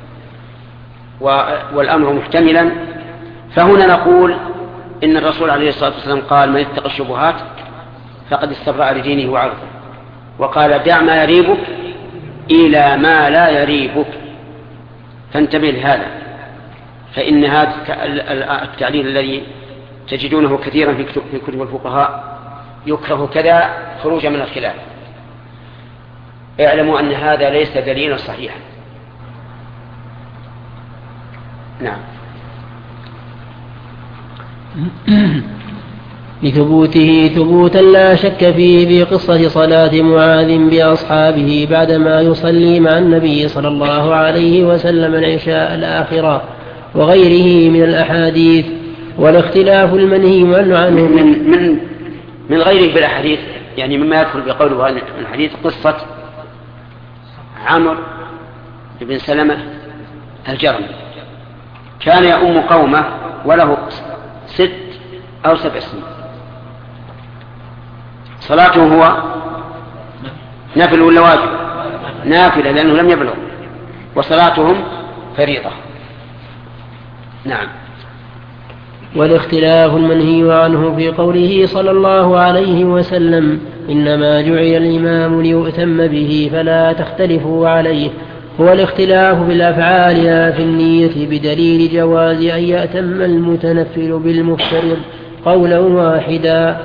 والأمر محتملا. فهنا نقول إن الرسول عليه الصلاة والسلام قال من اتقى الشبهات فقد استبرأ لدينه وعرضه، وقال دع ما يريبك إلى ما لا يريبك، فانتبه لهذا. فإن هذا التعليل الذي تجدونه كثيرا في كتب الفقهاء يكره كذا خروجا من الخلاف، اعلموا أن هذا ليس دليلا صحيحا. نعم. لثبوته ثبوتا لا شك فيه بقصة صلاة معاذ بأصحابه بعدما يصلي مع النبي صلى الله عليه وسلم العشاء الآخرة وغيره من الأحاديث، والاختلاف المنهي عنه من غيره بالأحاديث، يعني مما يدخل بقوله من الحديث قصة عمرو بن سلمة الجرمي، كان يؤم قومه وله 6 أو 7 سنين، صلاته هو نافل ولا واجب؟ نافلة لأنه لم يبلغ، وصلاتهم فريضة. نعم. والاختلاف المنهي عنه في قوله صلى الله عليه وسلم إنما جعل الإمام ليؤتم به فلا تختلفوا عليه، هو الاختلاف بالأفعال لا في النية، بدليل جواز أن يأتم المتنفل بالمفترض قولا واحدا.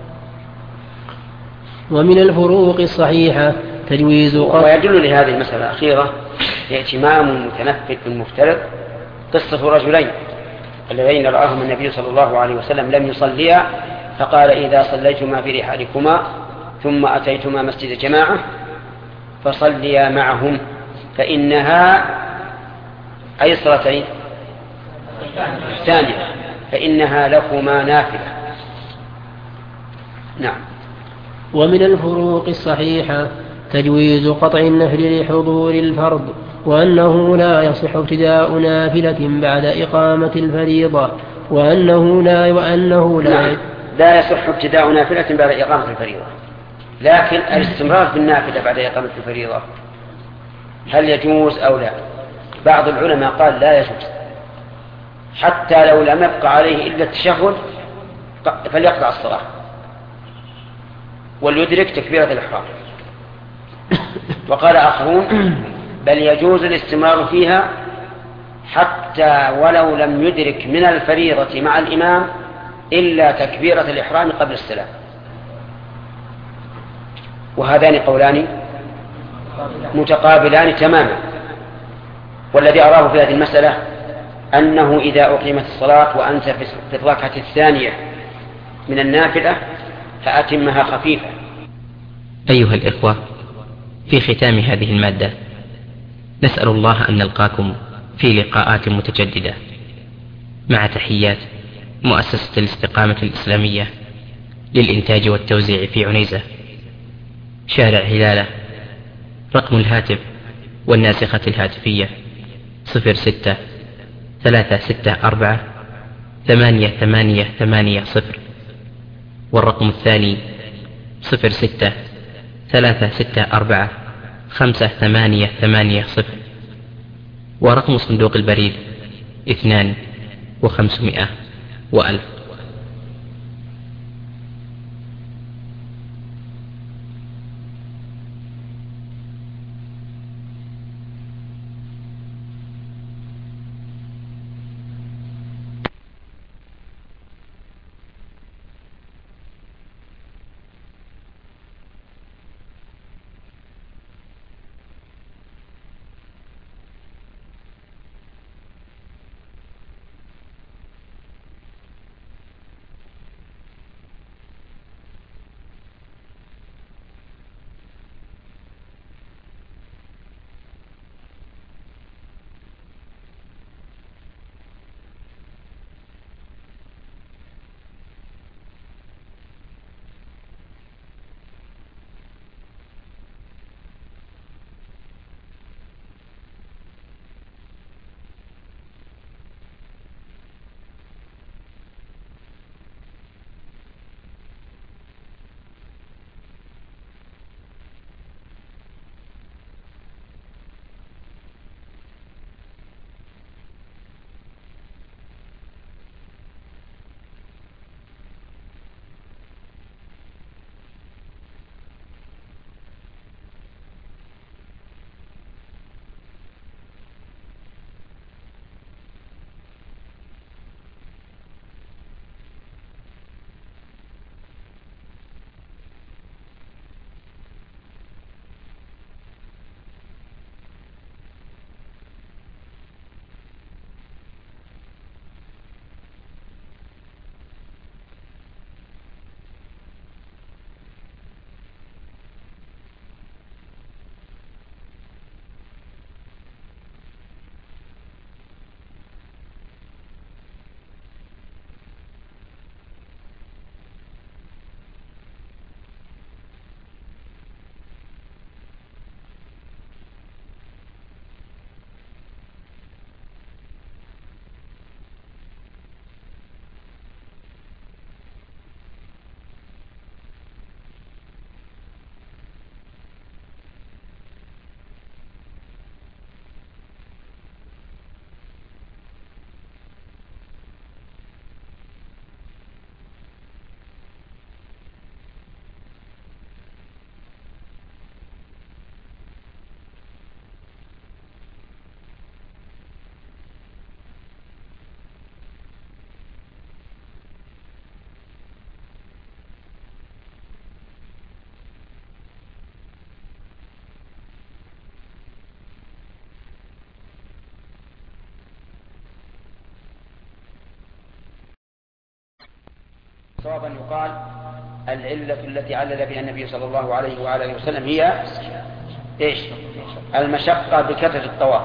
ومن الفروق الصحيحة تجويز ويدل لهذه المسألة الأخيرة ائتمام المتنفل بالمفترض قصة رجلين اللذين رآهم النبي صلى الله عليه وسلم لم يصليا، فقال إذا صليتما في رحالكما ثم أتيتما مسجد جماعة فصليا معهم فإنها أي صلاتين الثانية فإنها لكما نافلة. نعم. ومن الفروق الصحيحة تجويز قطع النفل لحضور الفرض، وأنه لا يصح ابتداء نافلة بعد إقامة الفريضة، وأنه لا يصح ابتداء نافلة بعد إقامة الفريضة، لكن الاستمرار في النافلة بعد إقامة الفريضة هل يجوز أو لا؟ بعض العلماء قال لا يجوز، حتى لو لم يبقى عليه إلا التشهد فليقطع الصلاة وليدرك تكبيرة الإحرام. وقال آخرون بل يجوز الاستمرار فيها حتى ولو لم يدرك من الفريضة مع الإمام إلا تكبيرة الإحرام قبل السلام. وهذان قولان متقابلان تماما، والذي أراه في هذه المسألة أنه إذا أقيمت الصلاة وأنت في الركعة الثانية من النافلة فأتمها خفيفة. أيها الإخوة، في ختام هذه المادة نسأل الله أن نلقاكم في لقاءات متجددة، مع تحيات مؤسسة الاستقامة الإسلامية للإنتاج والتوزيع في عنيزة، شارع هلالة. رقم الهاتف والناسخة الهاتفية 06-364-8880، والرقم الثاني 06-364-5880، ورقم صندوق البريد 2-500-1000. صوابا يقال العلة التي علل بها النبي صلى الله عليه وآله وسلم هي إيش؟ المشقة بكثرة الطواف،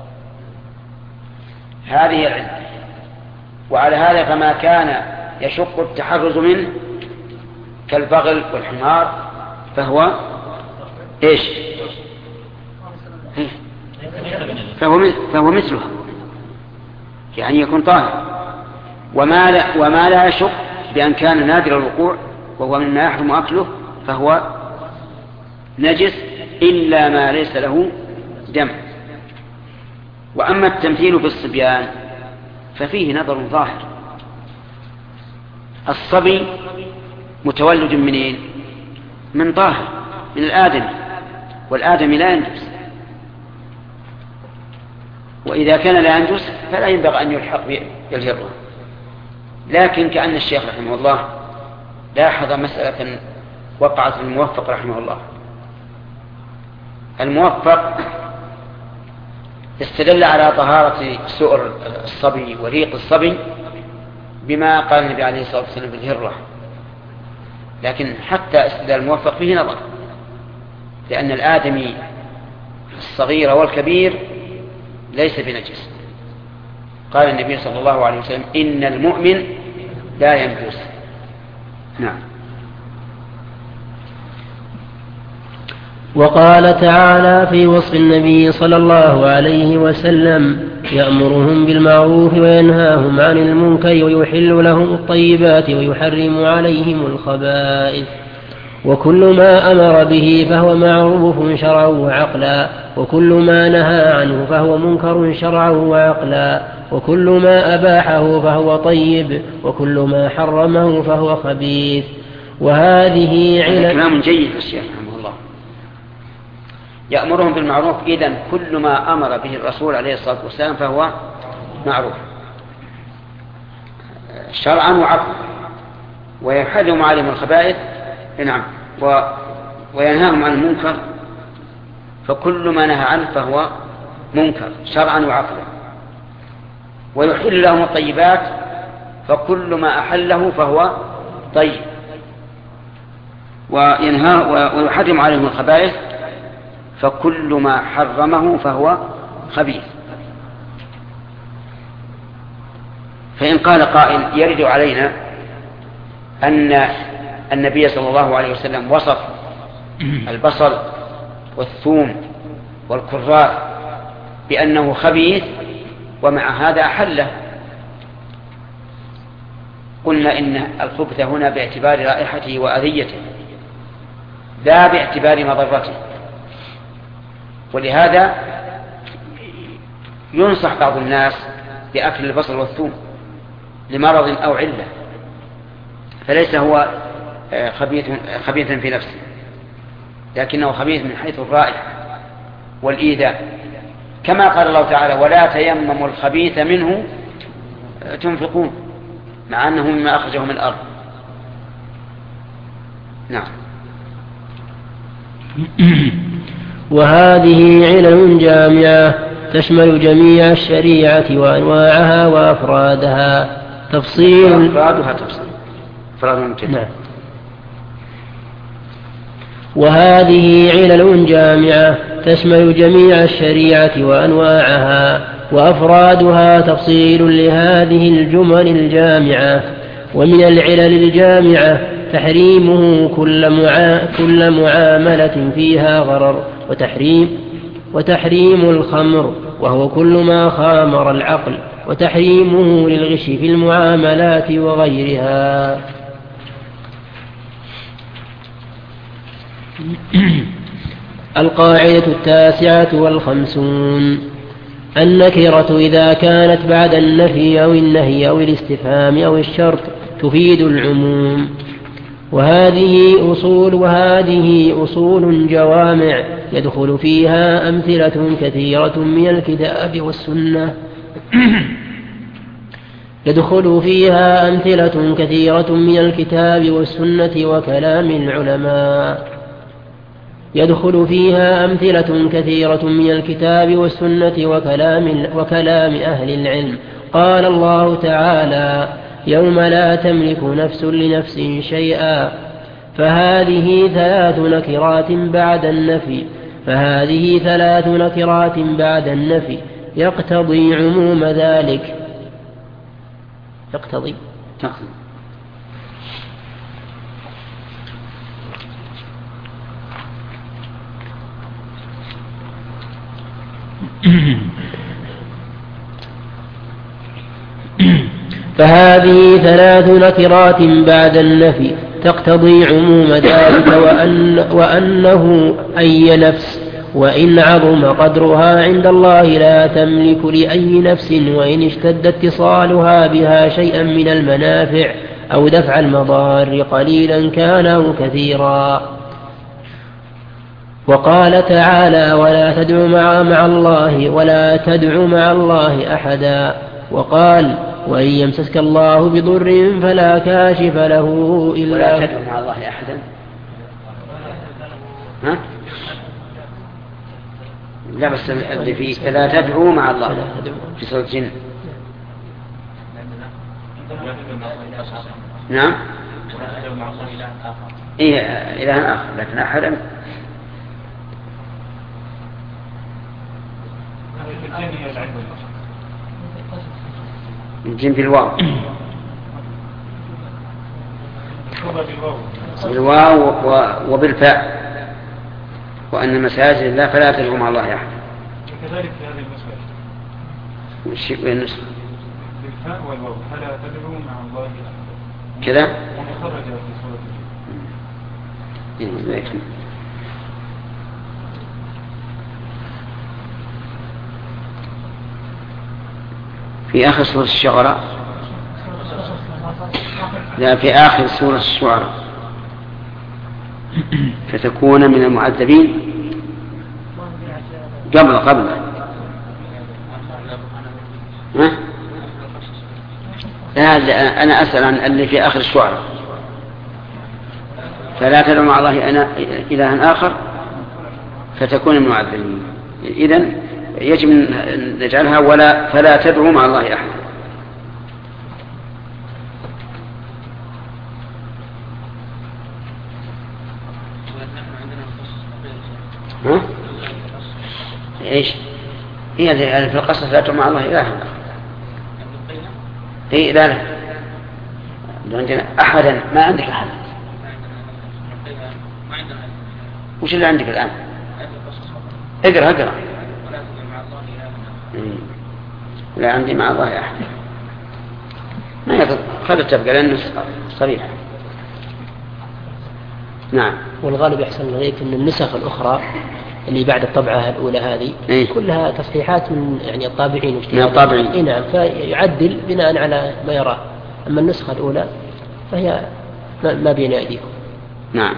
هذه العلة. وعلى هذا فما كان يشق التحرز منه كالبغل والحمار فهو إيش؟ فهو مثلها، يعني يكون طاهر. وما لا يشق بأن كان نادر الوقوع وهو مما يحرم أكله فهو نجس إلا ما ليس له دم. وأما التمثيل بالصبيان ففيه نظر ظاهر. الصبي متولد منين؟ من طاهر، من الآدم، والآدم لا ينجس، وإذا كان لا ينجس فلا ينبغي أن يلحق بالهرة. لكن كأن الشيخ رحمه الله لاحظ مسألة وقعت الموفق رحمه الله. الموفق استدل على طهارة سؤر الصبي وريق الصبي بما قال النبي عليه الصلاة والسلام بالهرة، لكن حتى استدلال الموفق فيه نظر، لأن الآدمي الصغير والكبير ليس بنجس. قال النبي صلى الله عليه وسلم إن المؤمن لا ينجس. نعم. وقال تعالى في وصف النبي صلى الله عليه وسلم يأمرهم بالمعروف وينهاهم عن المنكر ويحل لهم الطيبات ويحرم عليهم الخبائث، وكل ما أمر به فهو معروف شرعا وعقلا، وكل ما نهى عنه فهو منكر شرعا وعقلا، وكل ما أباحه فهو طيب، وكل ما حرمه فهو خبيث. وهذه علة. كلام جيد الشيخ رحمه الله. يأمرهم بالمعروف، إذن كل ما أمر به الرسول عليه الصلاة والسلام فهو معروف شرعا وعقلا، ويحرم عليهم الخبائث. نعم. وينهاهم عن المنكر، فكل ما نهى عنه فهو منكر شرعا وعقلا، ويحل لهم الطيبات، فكل ما أحله فهو طيب، ويحرم عليهم الخبائث، فكل ما حرمه فهو خبيث. فإن قال قائل يرد علينا أن النبي صلى الله عليه وسلم وصف البصل والثوم والكراث بأنه خبيث ومع هذا أحله، قلنا إن الخبث هنا باعتبار رائحته وأذيته لا باعتبار مضرته. ولهذا ينصح بعض الناس بأكل البصل والثوم لمرض أو علة، فليس هو خبيثا في نفسه، لكنه خبيث من حيث الرائحة والإيذاء، كما قال الله تعالى ولا تيمموا الخبيث منه تنفقون، مع أنه مما أخرجه من الأرض. نعم. وهذه علل جامعة تشمل جميع الشريعة وأنواعها وأفرادها تفصيل. نعم. وهذه علل جامعة تشمل جميع الشريعة وأنواعها وأفرادها تفصيل لهذه الجمل الجامعة. ومن العلل الجامعة تحريمه كل معاملة فيها غرر، وتحريم الخمر وهو كل ما خامر العقل، وتحريمه للغش في المعاملات وغيرها. القاعدة 59. النكرة إذا كانت بعد النفي أو النهي أو الاستفهام أو الشرط تفيد العموم. وهذه أصول جوامع يدخل فيها أمثلة كثيرة من الكتاب والسنة وكلام العلماء. وكلام أهل العلم. قال الله تعالى يوم لا تملك نفس لنفس شيئا، فهذه ثلاث نكرات بعد النفي يقتضي عموم ذلك. فهذه ثلاث نكرات بعد النفي تقتضي عموم ذلك، وأنه أي نفس، وإن عظم قدرها عند الله لا تملك لأي نفس وإن اشتد اتصالها بها شيئا من المنافع أو دفع المضار قليلا كان أو كثيرا. وقال تعالى ولا تدع مع الله أحدا. وقال وإن يمسسك الله بضر فلا كاشف له إلا ولا تدع مع الله أحدا. ها؟ لا بس اللي فيه فلا تدعو مع الله في سورة الجن. نعم إيه إله آخر لكن أحدا الجن بالواو بالواو وبالفاء وأن مساجد الله فلا تدعو مع الله أحد. كذلك في هذه المسألة والشيء بين النسخ بالفاء والواو فلا تدعو مع الله أحد كذا وخرج في سورة الجن. في آخر سورة الشعراء لا في آخر سورة الشعراء فتكون من المعذبين قبل ها؟ لا أنا أسأل عن اللي في آخر الشعراء فلا تدعو مع الله إلها آخر فتكون من المعذبين. إذن يجب أن نجعلها فلا تدعو مع الله أحد. ها؟ إيش؟ هي في القصة لا تدعو مع الله إلها آخر. إيه لا عندنا أحدا ما عندك أحد. وش اللي عندك الآن؟ اقرأ لا عندي مع الله أحد ما يضر خلت تبقى لأنه صريح. نعم. والغالب يحسن إليك أن النسخ الأخرى اللي بعد الطبعة الأولى هذه كلها تصحيحات من يعني الطابعين من الطابعين. نعم فيعدل بناء على ما يراه. أما النسخة الأولى فهي ما بين أيديكم. نعم.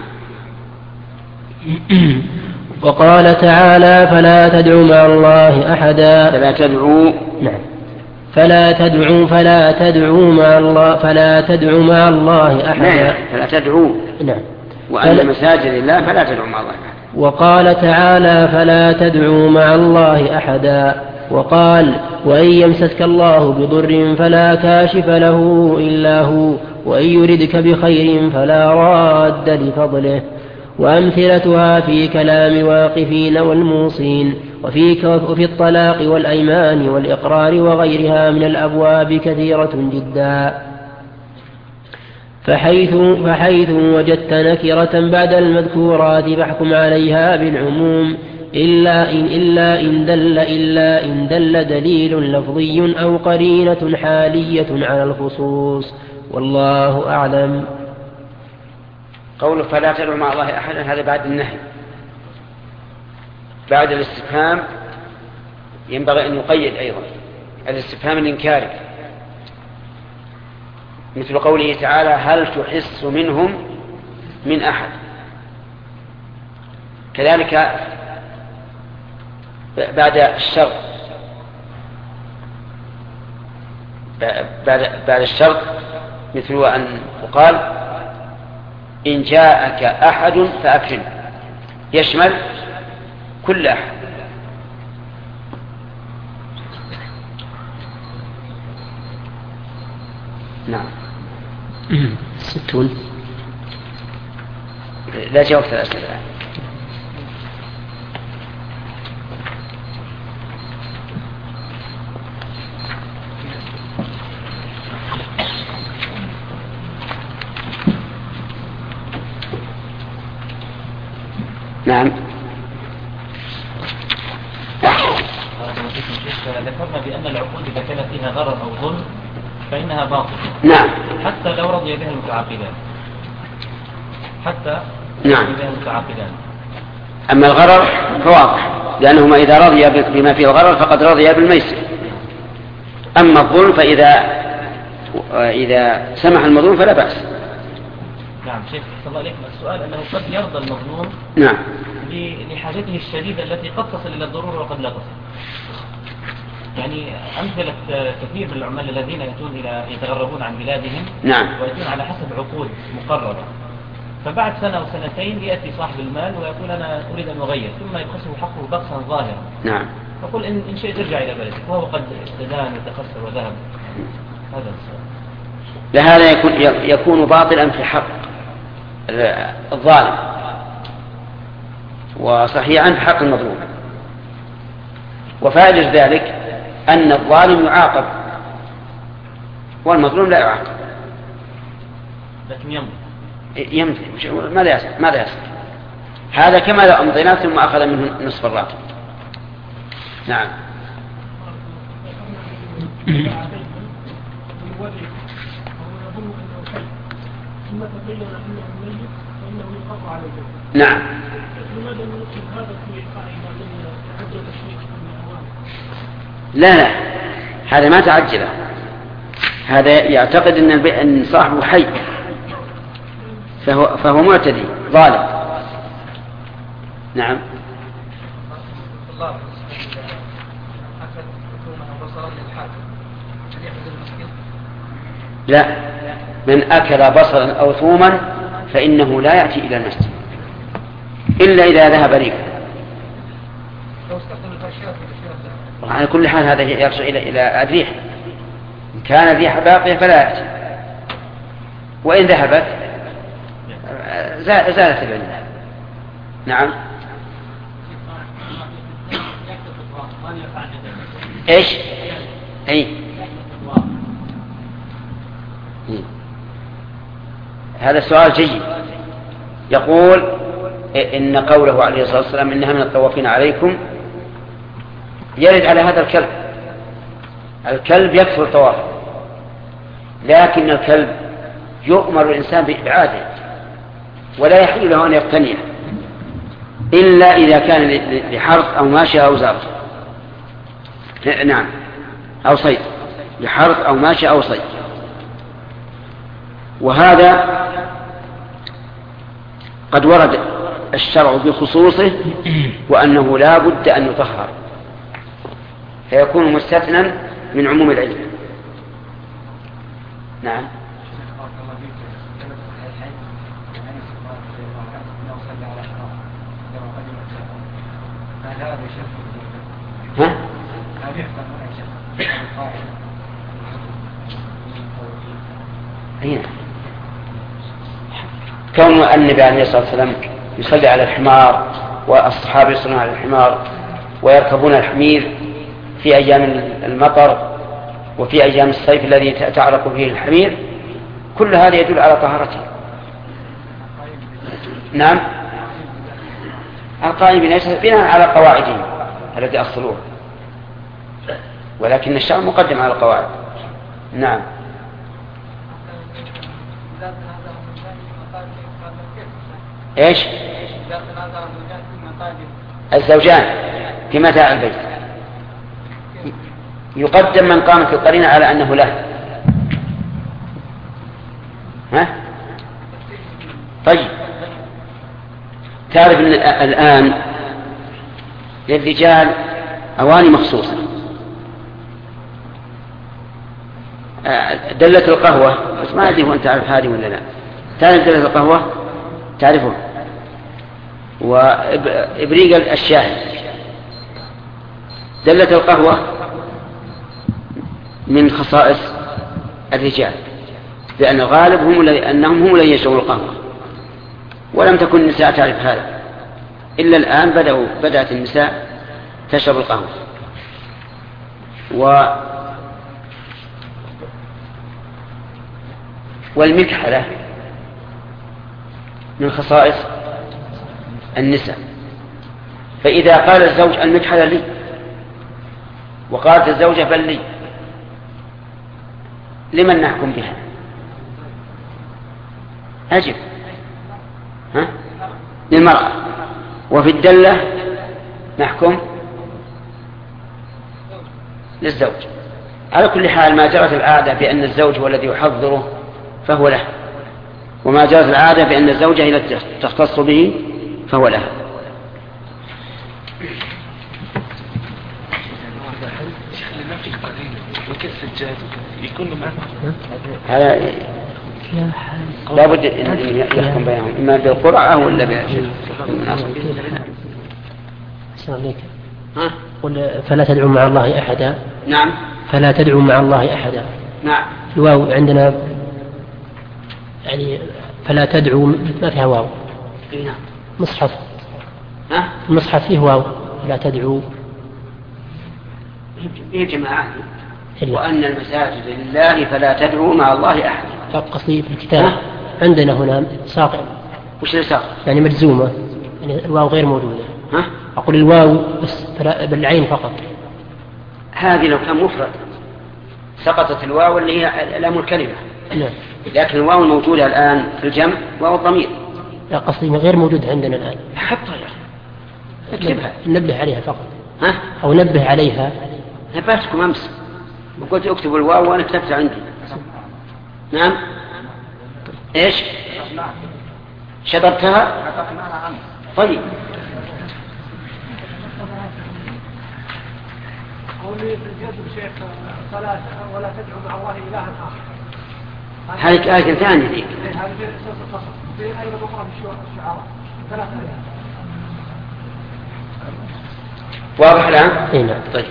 وقال تعالى فلا تدعوا مع الله أحدا. فلا تدعوا نعم فلا تدعوا مع الله أحدا. فلا تدعوا نعم وأن مساجد الله فلا تدعوا مع الله أحدا. وقال تعالى فلا تدعوا مع الله أحدا. وقال وإن يمسسك الله بضر فلا كاشف له إلا هو وإن يردك بخير فلا راد لفضله. وأمثلتها في كلام واقفين والموصين وفي الطلاق والأيمان والإقرار وغيرها من الأبواب كثيرة جدا. فحيث وجدت نكرة بعد المذكورات فاحكم عليها بالعموم إلا إن دل دليل لفظي أو قرينة حالية على الخصوص والله أعلم. قوله فلا تدعوا مع الله أحدا هذا بعد النهي. بعد الاستفهام ينبغي أن يقيد أيضا الاستفهام الإنكاري مثل قوله تعالى هل تحس منهم من أحد. كذلك بعد الشرط بعد الشرط مثل أن يقال إن جاءك أحد فأكرم يشمل كل أحد. نعم. 60 لا جاوبت الأسئلة الآن. نعم. ذكرنا بأن العقود إذا كان فيها غرر أو ظلم فإنها باطلة. نعم. حتى لو رضي بها المتعاقدان. نعم. بها المتعاقدان. أما الغرر فواضح، لأنهما إذا رضي بما فيه الغرر فقد رضي بالميسر. أما الظلم إذا سمح المظلوم فلا بأس. نعم شيخ صلى الله عليكم، السؤال أنه قد يرضى المظلوم نعم لحاجته الشديدة التي قد تصل إلى الضرورة وقد لا تصل. يعني أمثلة كثير من العمال الذين يتغربون عن بلادهم، نعم، ويأتون على حسب عقود مقررة، فبعد سنة أو سنتين يأتي صاحب المال ويقول أنا أريد أن أغير، ثم يبخسه حقه بخسا ظاهرا. نعم. فقل إن شئت ترجع إلى بلدك، وهو قد استدان وتخسر وذهب. هذا السؤال. لهذا يكون باطلا في حق الظالم وصحيحا في حق المظلوم. وفائدة ذلك أن الظالم يعاقب والمظلوم لا يعاقب، لكن يمضي. ماذا يصل؟ هذا كما لو أمضينا ثم أخذ منه نصف الراتب. نعم. نعم. لا هذا ما تعجله، هذا يعتقد أن صاحبه حي، فهو معتدي ظالم. نعم. لا، من أكل بصلا أو ثوما فإنه لا يأتي إلى المسجد إلا إذا ذهب ريقه. على كل حال هذا يرجع إلى الريح، إن كان الريح باقية فلا يأتي، وإن ذهبت زالت العلة. نعم. إيش؟ هذا سؤال جيد. يقول إن قوله عليه الصلاة والسلام إنها من الطوافين عليكم يرد على هذا الكلب. الكلب يكثر طوافه، لكن الكلب يؤمر الإنسان بإبعاده ولا يحل له أن يقتنيه إلا إذا كان لحرث أو ماشية أو زرع. نعم، أو صيد، لحرث أو ماشية أو صيد. وهذا قد ورد الشرع بخصوصه وأنه لا بد أن يطهر، فيكون مستثنى من عموم العلم. نعم. ها؟ كون النبي عليه الصلاة والسلام يصلي على الحمار والصحابة يصلون على الحمار ويركبون الحمير في أيام المطر وفي أيام الصيف الذي تعرق فيه الحمير، كل هذا يدل على طهارته. نعم. القائم ليس بناء على قواعدهم التي أصلوها، ولكن الشرع مقدم على القواعد. نعم. ايش؟ الزوجان في متاع البيت يقدم من قامت القرينة على أنه له. ها؟ طيب، تعرف أن الآن للرجال أواني مخصوصة. دلة القهوة، بس ما أدري وأنت تعرف هذه ولا لا. تعرف دلة القهوة؟ تعرفه. وإبريق الشاهي. دلة القهوة من خصائص الرجال، لأن الغالب أنهم هم الذين يشربون القهوة، ولم تكن النساء تعرف هذا إلا الآن بدأت النساء تشرب القهوة. والمكحلة من خصائص النساء، فإذا قال الزوج المكحلة لي وقالت الزوجة بل لي، لمن نحكم بها؟ أجب. ها؟ للمرأة. وفي الدلة نحكم للزوج. على كل حال ما جرت العادة بأن الزوج هو الذي يحضره فهو له، وما جرت العادة بأن الزوجة التي تختص به فهو لها. هذا لابد أن يحكم بينهم إما بالقرعة ولا بالمناسبة. قل فلا تدعوا مع الله أحدا. نعم. فلا تدعوا مع الله أحدا. نعم. الواو عندنا يعني فلا تدعوا ما فيها واو. نعم. مصحف. المصحف فيه واو لا تدعوا. يا جماعة وأن المساجد لله فلا تدعوا مع الله أحد. قصدي في الكتاب عندنا هنا ساقع. وش اللي ساقع؟ يعني مجزومة، يعني الواو غير موجودة. أقول الواو بس بالعين فقط. هذه لو كان مفرد سقطت الواو اللي هي لام الكلمة. نعم. لكن الواو الموجودة الآن في الجمع واو الضمير. لا قصدي غير موجود عندنا الآن. حطها يا أخي. اكتبها. نبه عليها فقط. أو نبه عليها. نبهتكم أمس وقلت اكتبوا الواو وأنا كتبتها عندي. نعم. إيش؟ شطرتها؟ طيب. قولي في الجذب شيخ صلاة ولا تدعو مع الله إلها آخر. هذه آية ثانية ذيك. هذه في أساس القصر. في أيضا أخرى في الشعراء. 3 آيات. واضح الآن؟ نعم. طيب.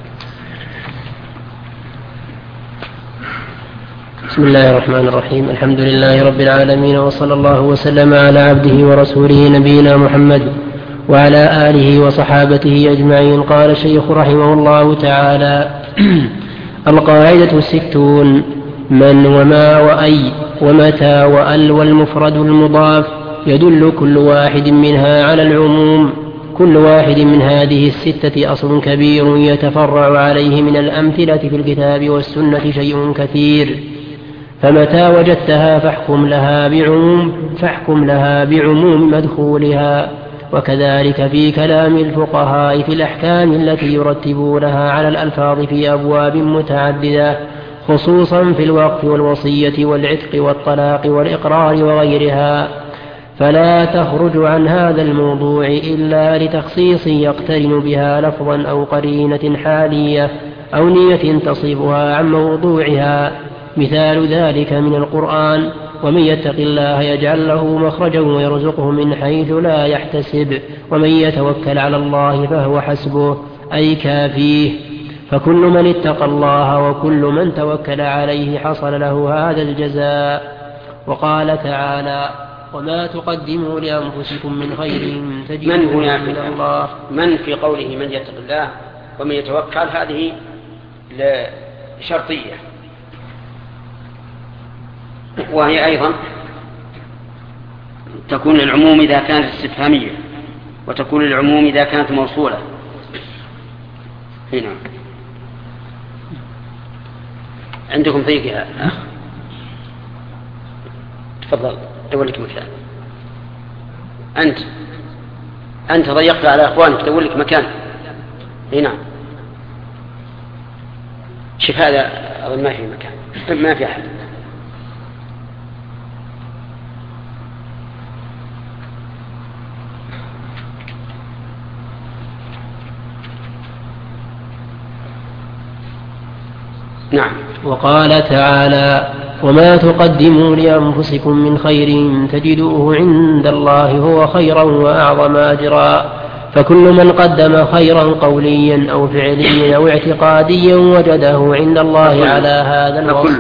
بسم الله الرحمن الرحيم. الحمد لله رب العالمين، وصلى الله وسلم على عبده ورسوله نبينا محمد وعلى آله وصحابته أجمعين. قال الشيخ رحمه الله تعالى: القاعدة 60: من وما وأي ومتى وأل والمفرد المضاف يدل كل واحد منها على العموم. كل واحد من هذه 6 أصل كبير يتفرع عليه من الأمثلة في الكتاب والسنة شيء كثير، فمتى وجدتها فاحكم لها بعموم مدخولها. وكذلك في كلام الفقهاء في الأحكام التي يرتبونها على الألفاظ في أبواب متعددة، خصوصا في الوقف والوصية والعتق والطلاق والإقرار وغيرها، فلا تخرج عن هذا الموضوع إلا لتخصيص يقترن بها لفظا أو قرينة حالية أو نية تصرفها عن موضوعها. مثال ذلك من القرآن: ومن يتق الله يجعل له مخرجا ويرزقه من حيث لا يحتسب ومن يتوكل على الله فهو حسبه، أي كافيه. فكل من اتقى الله وكل من توكل عليه حصل له هذا الجزاء. وقال تعالى: وما تقدموا لأنفسكم من خير تجدوه عند الله. من في قوله من يتق الله ومن يتوكل هذه شرطية، وهي أيضا تكون العموم إذا كانت استفهامية، وتكون العموم إذا كانت موصولة. هنا عندكم ضيق يا أخ، تفضل دور لك مكان. أنت ضيقت على أخوانك، دور لك مكان. هنا شوف هذا أظن ما في مكان، ما في أحد. نعم. وقال تعالى: وما تقدموا لأنفسكم من خير تجدوه عند الله هو خيرا وأعظم أجرا. فكل من قدم خيرا قوليا أو فعليا أو اعتقاديا وجده عند الله على هذا الوصف.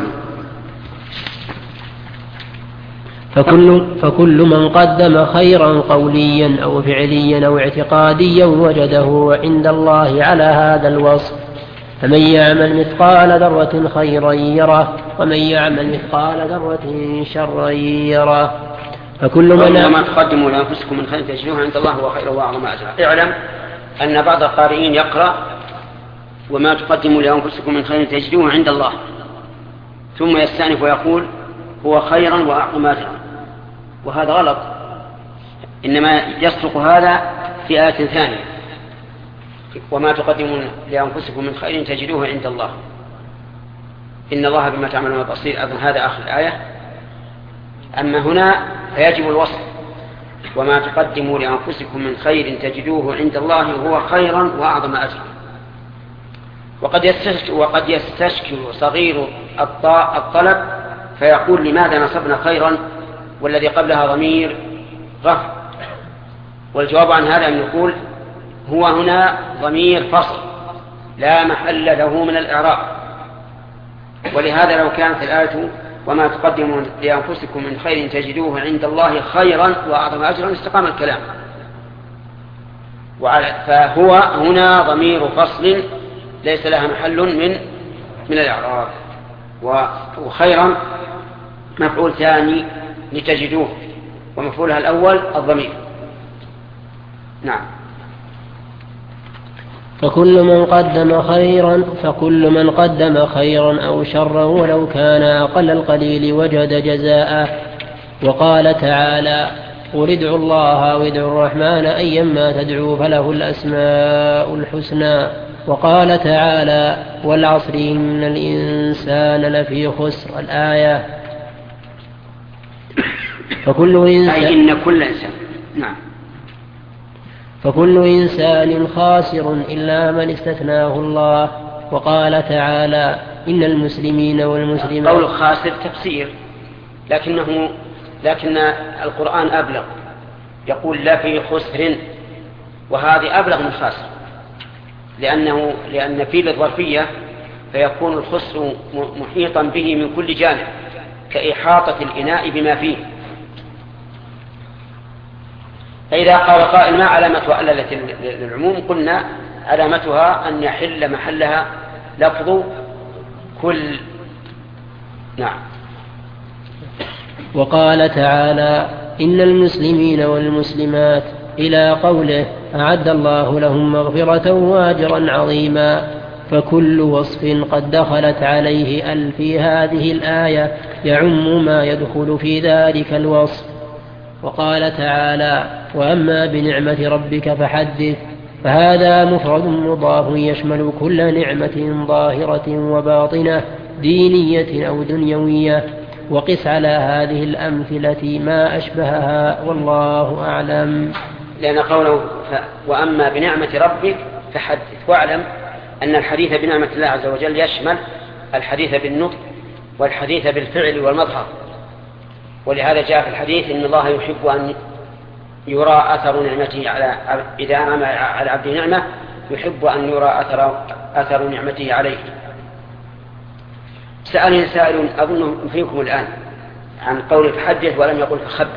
فكل من قدم خيرا قوليا أو فعليا أو اعتقاديا وجده عند الله على هذا الوصف. فمن يعمل مثقال ذرة خيرا يره ومن يعمل مثقال ذرة شرا يره. فكل من تقدموا لأنفسكم من خير تجدوه عند الله هو خير وأعظم أجرا. اعلم أن بعض القارئين يقرأ: وما تقدموا لأنفسكم من خير تجدوه عند الله، ثم يستأنف ويقول هو خيرا وأعظم أجرا، وهذا غلط. إنما يصدق هذا في آية ثانية: وما تقدمون لأنفسكم من خير تجدوه عند الله إن الله بما تعملون بصير. أظن هذا آخر الآية. أما هنا فيجب الوصف: وما تقدموا لأنفسكم من خير تجدوه عند الله هو خيرا وأعظم أجرا. وقد يستشكل صغير الطلب فيقول: لماذا نصبنا خيرا والذي قبلها ضمير رفع؟ والجواب عن هذا أن يقول: هو هنا ضمير فصل لا محل له من الإعراب، ولهذا لو كانت الآية وما تقدموا لأنفسكم من خير تجدوه عند الله خيرا وأعظم أجرا استقام الكلام. فهو هنا ضمير فصل ليس لها محل من الإعراب. وخيرا مفعول ثاني لتجدوه، ومفعولها الأول الضمير. نعم. فكل من قدم خيرا أو شرا ولو كان أقل القليل وجد جزاءه. وقال تعالى: قل ادعوا الله أو ادعوا الرحمن أيما تدعوا فله الأسماء الحسنى. وقال تعالى: والعصر إن الإنسان لفي خسر. الآية. فكل إنسان خاسر إلا من استثناه الله. وقال تعالى: إن المسلمين والمسلمات. قول خاسر تفسير، لكن القرآن أبلغ، يقول لا في خسر، وهذه أبلغ من خاسر، لأن في الظرفية فيكون الخسر محيطا به من كل جانب كإحاطة الإناء بما فيه. فإذا قال قائل: ما علامة التي للعموم؟ قلنا علامتها أن يحل محلها لفظ كل. نعم. وقال تعالى: إن المسلمين والمسلمات إلى قوله: أعد الله لهم مغفرة وأجرا عظيما. فكل وصف قد دخلت عليه ال في هذه الآية يعم ما يدخل في ذلك الوصف. وقال تعالى: وأما بنعمة ربك فحدث. فهذا مفرد مضاف يشمل كل نعمة ظاهرة وباطنة دينية أو دنيوية. وقس على هذه الأمثلة ما أشبهها والله أعلم. لأن قوله وأما بنعمة ربك فحدث، واعلم أن الحديث بنعمة الله عز وجل يشمل الحديث بالنطق والحديث بالفعل والمظهر. ولهذا جاء في الحديث: إن الله يحب أن يرى أثر نعمته إذا أنعم على عبده نعمة يحب أن يرى أثر نعمته عليه. سألني سائل أظن فيكم الآن عن قول فحدث ولم يقل فخبر.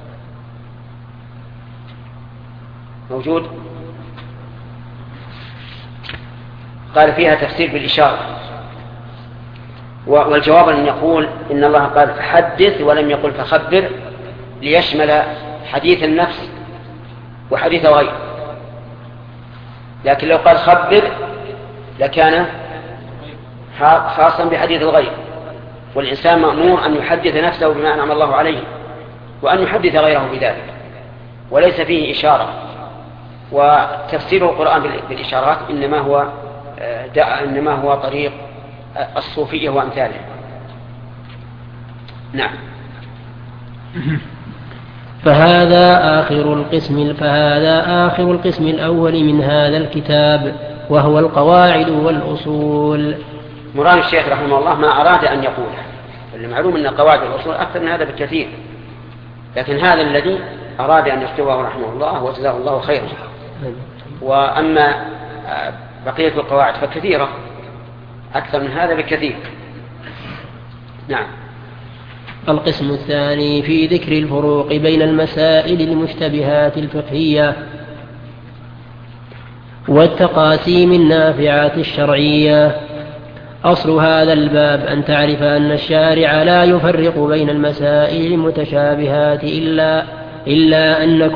موجود؟ قال فيها تفسير بالإشارة، والجواب أن يقول إن الله قال فحدث ولم يقل فخبر ليشمل حديث النفس وحديث غير. لكن لو قال خبر لكان خاصا بحديث الغير، والإنسان مأمور أن يحدث نفسه بما أنعم الله عليه وأن يحدث غيره بذلك، وليس فيه إشارة. وتفسير القرآن بالإشارات إنما هو طريق الصوفية وأمثاله. نعم. فهذا آخر القسم الأول من هذا الكتاب، وهو القواعد والأصول. مراد الشيخ رحمه الله ما أراد أن يقوله، المعلوم أن قواعد الأصول أكثر من هذا بالكثير، لكن هذا الذي أراد أن يكتبه رحمه الله وجزاه الله خيرا. وأما بقية القواعد فكثيرة أكثر من هذا بكثير. نعم. القسم الثاني في ذكر الفروق بين المسائل المشتبهات الفقهية والتقاسيم النافعات الشرعية. أصل هذا الباب أن تعرف أن الشارع لا يفرق بين المسائل المتشابهات إلا أن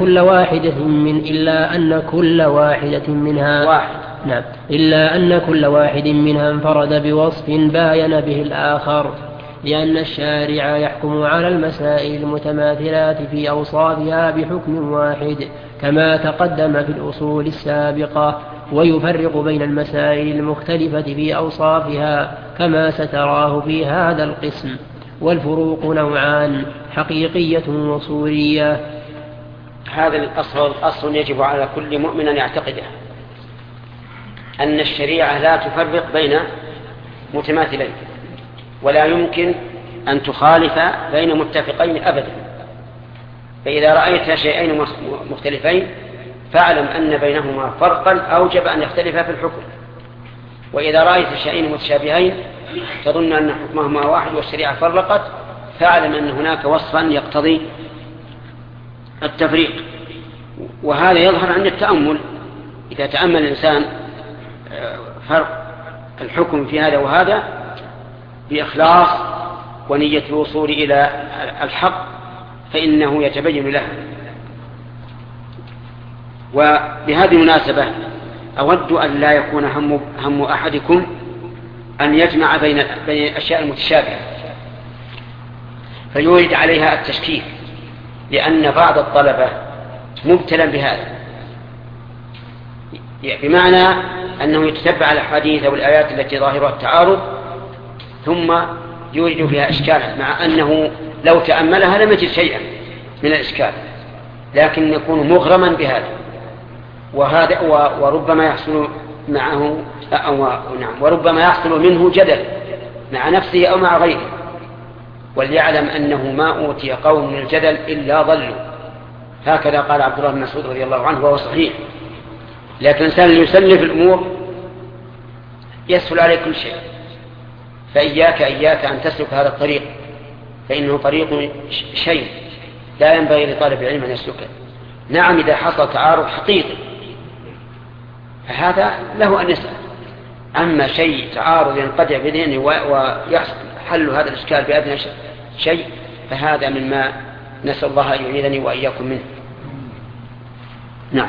كل واحد منها انفرد بوصف باين به الآخر، لأن الشارع يحكم على المسائل المتماثلات في أوصافها بحكم واحد، كما تقدم في الأصول السابقة، ويفرق بين المسائل المختلفة في أوصافها كما ستراه في هذا القسم. والفروق نوعان: حقيقية وصورية. هذا الأصل يجب على كل مؤمن أن يعتقده، أن الشريعة لا تفرق بين متماثلين، ولا يمكن أن تخالف بين متفقين أبدا. فإذا رأيت شيئين مختلفين فاعلم أن بينهما فرقا أوجب أن يختلفا في الحكم. وإذا رأيت شيئين متشابهين تظن أن حكمهما واحد والشريعة فرقت، فاعلم أن هناك وصفا يقتضي التفريق. وهذا يظهر عند التأمل. إذا تأمل الإنسان فرق الحكم في هذا وهذا بإخلاص ونية الوصول إلى الحق فإنه يتبين له. وبهذه المناسبة أود أن لا يكون هم أحدكم أن يجمع بين الأشياء المتشابهة فيورد عليها التشكيك، لأن بعض الطلبة مبتلا بهذا، بمعنى أنه يتتبع الأحاديث والآيات التي ظاهرها التعارض ثم يوجد فيها إشكالا، مع أنه لو تأملها لم يجد شيئا من الإشكال، لكن يكون مغرما بهذا. وهذا وربما يحصل معه وربما يحصل منه جدل مع نفسه أو مع غيره. وليعلم أنه ما أوتي قوم من الجدل إلا ضلوا، هكذا قال عبد الله بن مسعود رضي الله عنه، وهو صحيح. لكن الإنسان اللي يسلف الأمور يسهل عليه كل شيء. فإياك أن تسلك هذا الطريق، فإنه طريق شيء لا ينبغي لطالب العلم أن يسلكه. نعم، إذا حصل تعارض حقيقي فهذا له أن يسأل. أما شيء تعارض ينقطع بذهنه ويحصل حل هذا الإشكال بأدنى شيء فهذا مما نسأل الله أن يعيذني وإياكم منه. نعم.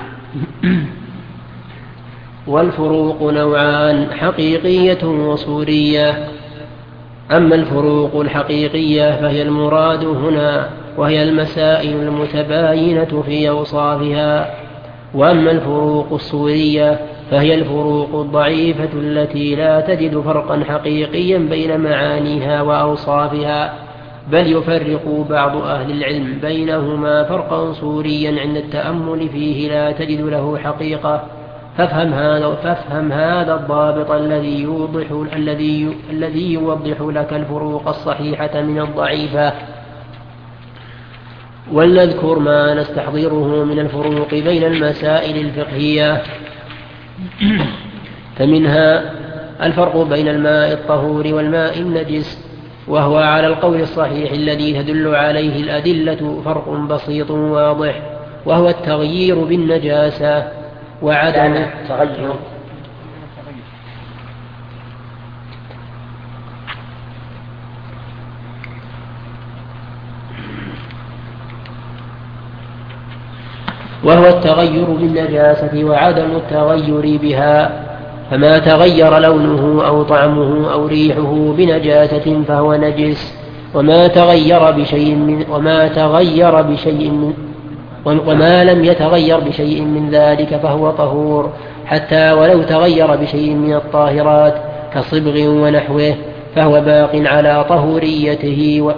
والفروق نوعان: حقيقية وصورية. أما الفروق الحقيقية فهي المراد هنا، وهي المسائل المتباينة في أوصافها. وأما الفروق الصورية فهي الفروق الضعيفة التي لا تجد فرقا حقيقيا بين معانيها وأوصافها، بل يفرق بعض أهل العلم بينهما فرقا صوريا عند التأمل فيه لا تجد له حقيقة. فافهم هذا الضابط الذي يوضح لك الفروق الصحيحة من الضعيفة. ولنذكر ما نستحضره من الفروق بين المسائل الفقهية. فمنها الفرق بين الماء الطهور والماء النجس، وهو على القول الصحيح الذي تدل عليه الأدلة فرق بسيط واضح، وهو التغيير بالنجاسة وعدم التغير. وهو التغير بالنجاسة وعدم التغير بها، فما تغير لونه أو طعمه أو ريحه بنجاسة فهو نجس، وما لم يتغير بشيء من ذلك فهو طهور، حتى ولو تغير بشيء من الطاهرات كصبغ ونحوه فهو باق على طهوريته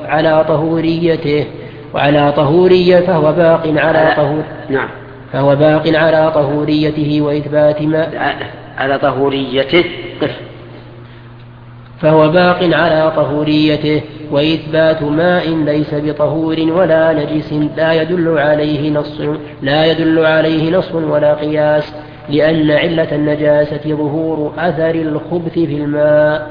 فهو باق على طهوريته وإثبات ما على طهوريته فهو باق على طهوريته وإثبات ماء ليس بطهور ولا نجس لا يدل عليه نص ولا قياس، لأن علة النجاسة ظهور أثر الخبث في الماء.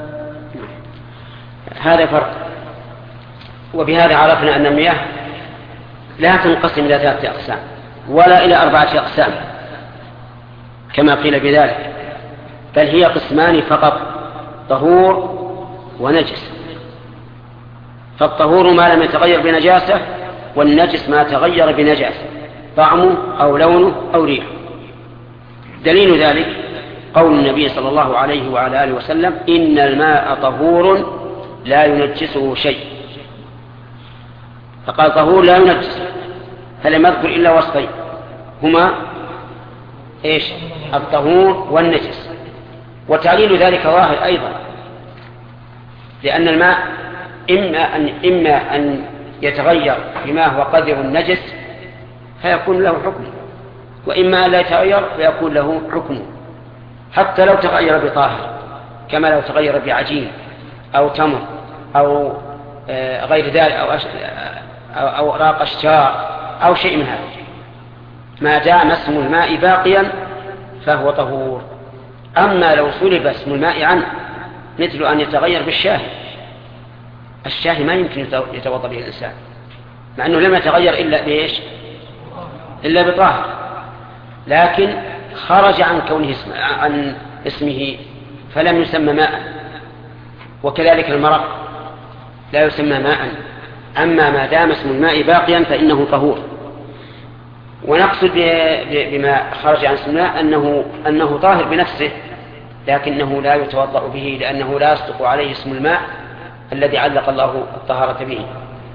هذا فرق. وبهذا عرفنا أن المياه لا تنقسم إلى 3 أقسام ولا إلى 4 أقسام كما قيل بذلك، بل هي قسمان فقط: طهور ونجس. فالطهور ما لم يتغير بنجاسة، والنجس ما تغير بنجاسة طعمه أو لونه أو ريحه. دليل ذلك قول النبي صلى الله عليه وعلى آله وسلم: إن الماء طهور لا ينجسه شيء. فقال طهور لا ينجس، فلم يذكر إلا وصفين: هما إيش؟ الطهور والنجس. وتعليل ذلك ظاهر أيضا، لأن الماء إما أن يتغير بما هو قدر النجس فيكون له حكم، وإما لا يتغير فيكون له حكم، حتى لو تغير بطاهر، كما لو تغير بعجين أو تمر أو غير ذلك أو أوراق أشجار أو شيء من هذا، ما دام اسم الماء باقيا فهو طهور. أما لو سلب اسم الماء عنه، مثل أن يتغير بالشاهي، الشاهي ما يمكن يتوضأ به الإنسان، مع أنه لم يتغير إلا بإيش؟ إلا بطاهر، لكن خرج عن كونه عن اسمه فلم يسمى ماء. وكذلك المرق لا يسمى ماء، أما ما دام اسم الماء باقيا فإنه طهور. ونقصد بما خرج عن اسم الماء أنه طاهر بنفسه، لكنه لا يتوضأ به، لأنه لا يصدق عليه اسم الماء الذي علق الله الطهارة به.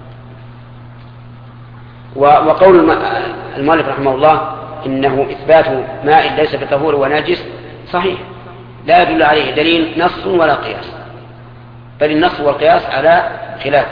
وقول المؤلف رحمه الله إنه إثبات ماء ليس بطهور ونجس صحيح، لا يدل عليه دليل نص ولا قياس، بل النص والقياس على خلافه.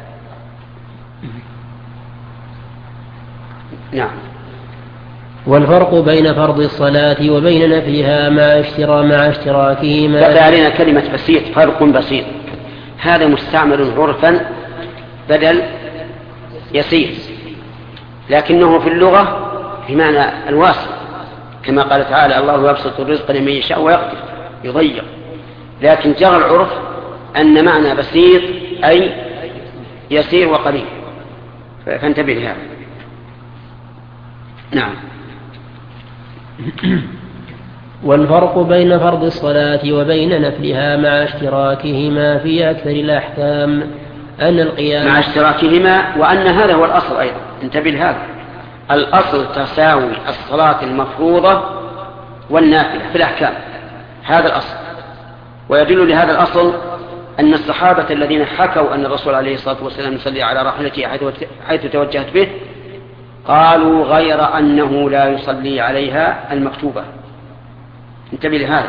نعم. والفرق بين فرض الصلاة وبين نفلها مع اشتراكهما. بقي علينا كلمة بسيط، فرق بسيط، هذا مستعمل عرفا بدل يسير، لكنه في اللغة بمعنى الواسع، كما قال تعالى الله يبسط الرزق لمن يشاء ويقدر يضيق، لكن جرى العرف أن معنى بسيط أي يسير وقليل، فانتبه لهذا. نعم. والفرق بين فرض الصلاة وبين نفلها مع اشتراكهما في أكثر الأحكام أن القيام مع اشتراكهما، وأن هذا هو الأصل أيضا، انتبه لهذا، الأصل تساوي الصلاة المفروضة والنافلة في الأحكام، هذا الأصل. ويدل لهذا الأصل أن الصحابة الذين حكوا أن الرسول عليه الصلاة والسلام يصلي على راحلته حيث توجهت به قالوا غير أنه لا يصلي عليها المكتوبة. انتبه لهذا.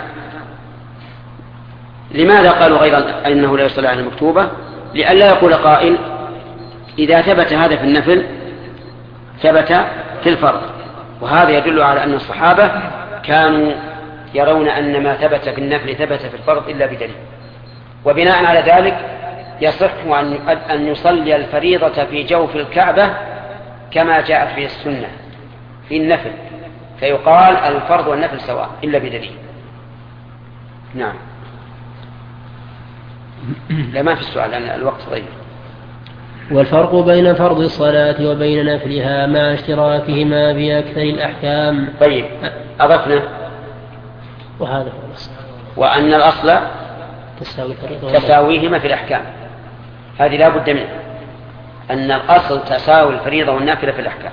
لماذا قالوا غير أنه لا يصلي على المكتوبة؟ لئلا يقول قائل إذا ثبت هذا في النفل ثبت في الفرض، وهذا يدل على أن الصحابة كانوا يرون أن ما ثبت في النفل ثبت في الفرض إلا بدليل. وبناء على ذلك يصح أن يصلي الفريضة في جوف الكعبة كما جاءت في السنة في النفل، فيقال الفرض والنفل سواء إلا بدليل. نعم. لا ما في السؤال لأن الوقت ضيق. والفرق بين فرض الصلاة وبين نفلها مع اشتراكهما في أكثر الأحكام. طيب أضفنا وهذا هو الأصل، وأن الأصل تساويهما في الأحكام، هذه لا بد منه، أن الأصل تساوي الفريضة والنافلة في الأحكام.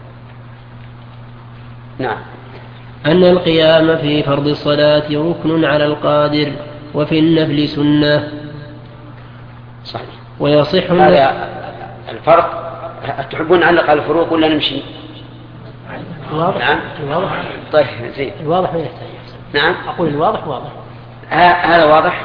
نعم. أن القيام في فرض الصلاة ركن على القادر، وفي النفل سنة. صحيح. ويصح هذا الفرق. تحبون نعلق على الفروق ولا نمشي؟ الواضح. نعم. الواضح. طيب زين. الواضح ما يحتاج. نعم. أقول الواضح واضح. هذا واضح.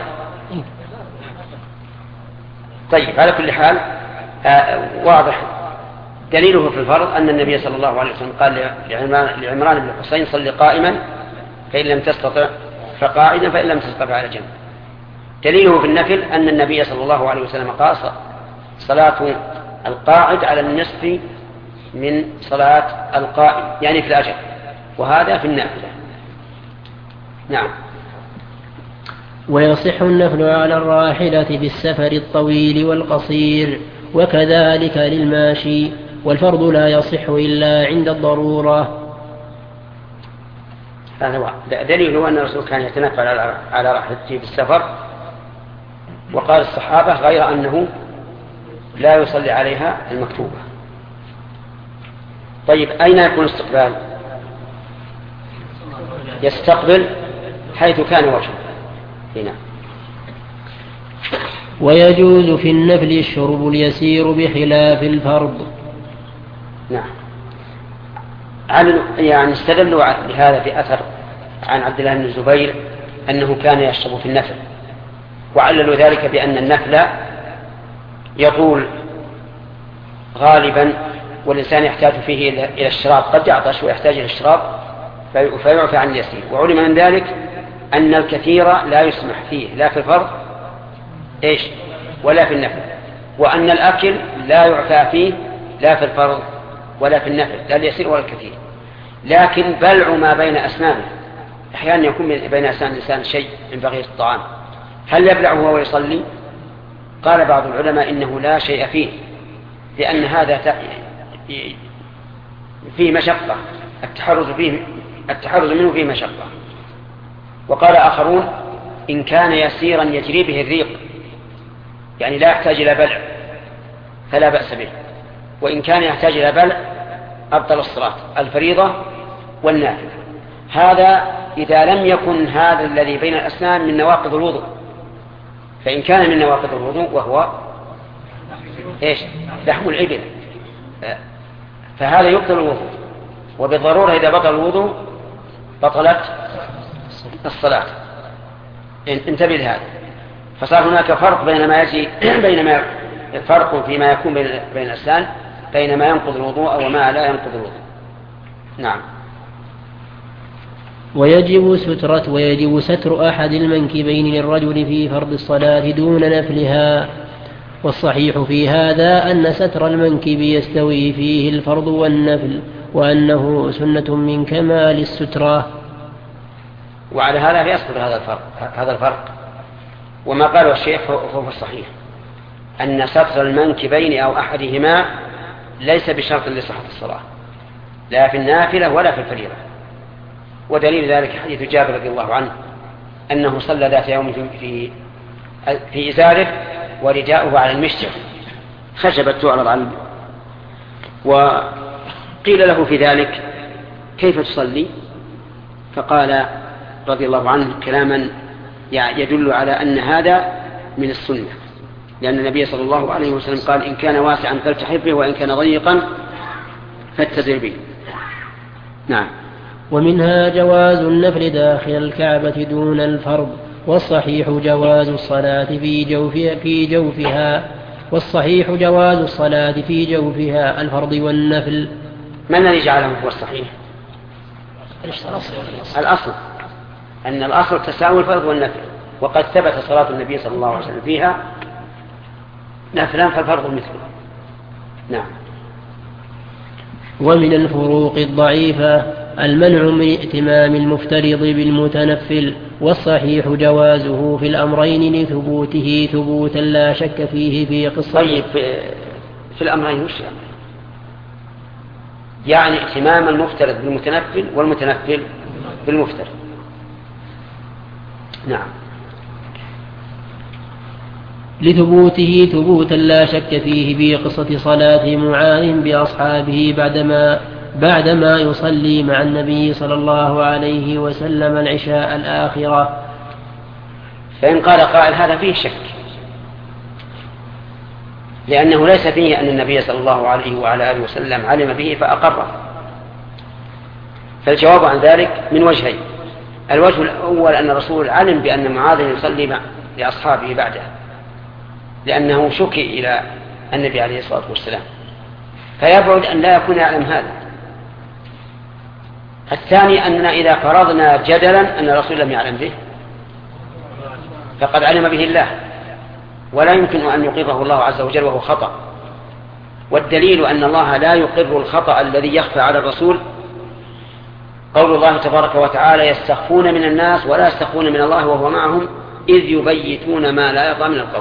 طيب على كل حال واضح. دليله في الفرض أن النبي صلى الله عليه وسلم قال لعمران بن الحسين صل قائما فإن لم تستطع فقاعدا فإن لم تستطع على جنب. دليله في النفل أن النبي صلى الله عليه وسلم قال صلاة القاعد على النصف من صلاة القائم، يعني في الأجر، وهذا في النافلة. نعم. ويصح النفل على الراحلة بالسفر الطويل والقصير، وكذلك للماشي، والفرض لا يصح إلا عند الضرورة. هذا هو دليله أن الرسول كان يتنفل على راحلته بالسفر، وقال الصحابة غير أنه لا يصلي عليها المكتوبة. طيب أين يكون استقبال؟ يستقبل حيث كان وجهه هنا. ويجوز في النفل الشرب اليسير بخلاف الفرض. نعم. يعني استدلوا بهذا بأثر عن عبد الله بن الزبير أنه كان يشرب في النفل، وعللوا ذلك بأن النفل يطول غالبا والإنسان يحتاج فيه إلى الشراب، قد يعطش ويحتاج إلى الشراب فيعفى عن اليسير. وعلم من ذلك أن الكثير لا يسمح فيه لا في الفرض ولا في النفل، وأن الأكل لا يعفى فيه لا في الفرض ولا في النفل، لا اليسير ولا الكثير. لكن بلع ما بين أسنانه، أحيانا يكون بين أسنان الإنسان شيء من بقية الطعام، هل يبلعه وهو يصلي؟ قال بعض العلماء إنه لا شيء فيه، لأن هذا فيه مشقة، التحرز منه فيه مشقة. وقال آخرون إن كان يسيرا يجري به الريق، يعني لا يحتاج إلى بلع فلا بأس به، وإن كان يحتاج إلى بلع أبطل الصلاة الفريضة والنافلة. هذا إذا لم يكن هذا الذي بين الأسنان من نواقض الوضوء، فإن كان من نواقض الوضوء وهو لحم الإبل فهذا يبطل الوضوء، وبالضرورة إذا بطل الوضوء بطلت الصلاة. انتبه لهذا. فصار هناك فرق بين فرق فيما يكون بين الأسنان بين ما ينقض الوضوء وما لا ينقض الوضوء. نعم. ويجب ستر أحد المنكبين للرجل في فرض الصلاة دون نفلها، والصحيح في هذا أن ستر المنكب يستوي فيه الفرض والنفل، وأنه سنة من كمال السترة. وعلى هذا يصبر هذا الفرق. وما قاله الشيخ فهو الصحيح أن ستر المنكبين أو أحدهما ليس بشرط لصحة الصلاة لا في النافلة ولا في الفريضة. ودليل ذلك حديث جابر رضي الله عنه أنه صلى ذات يوم في إزاره ورداؤه على المشجر، خشبت تعرض عنه، وقيل له في ذلك كيف تصلي؟ فقال رضي الله عنه كلاما يدل على أن هذا من السنة، لأن النبي صلى الله عليه وسلم قال إن كان واسعا فالتحف به وإن كان ضيقا فاتزر به. نعم. ومنها جواز النفل داخل الكعبة دون الفرض، والصحيح جواز الصلاة في جوفها الفرض والنفل. من الذي جعله هو الصحيح؟ الأصل أن الأصل تساوي الفرض والنفل، وقد ثبت صلاة النبي صلى الله عليه وسلم فيها نفلا فالفرض مثله. نعم. ومن الفروق الضعيفة المنع من ائتمام المفترض بالمتنفل، والصحيح جوازه في الأمرين لثبوته ثبوتا لا شك فيه في قصة. طيب في الأمرين وش يعني ائتمام المفترض بالمتنفل والمتنفل بالمفترض؟ نعم. لثبوته ثبوتا لا شك فيه في قصة صلاة معاذ بأصحابه بعدما يصلي مع النبي صلى الله عليه وسلم العشاء الآخرة. فإن قال قائل هذا فيه شك، لأنه ليس فيه أن النبي صلى الله عليه وعلى آله وسلم علم به فأقره. فالجواب عن ذلك من وجهين: الوجه الأول أن الرسول علم بأن معاذ يصلي لأصحابه بعده، لأنه شكي إلى النبي عليه الصلاة والسلام، فيبعد أن لا يكون يعلم هذا. الثاني أننا إذا فرضنا جدلا أن الرسول لم يعلم به فقد علم به الله، ولا يمكن أن يقره الله عز وجل وهو خطأ. والدليل أن الله لا يقر الخطأ الذي يخفى على الرسول قول الله تبارك وتعالى: يستخفون من الناس ولا يستخفون من الله وهو معهم إذ يبيتون ما لا يرضى من القول.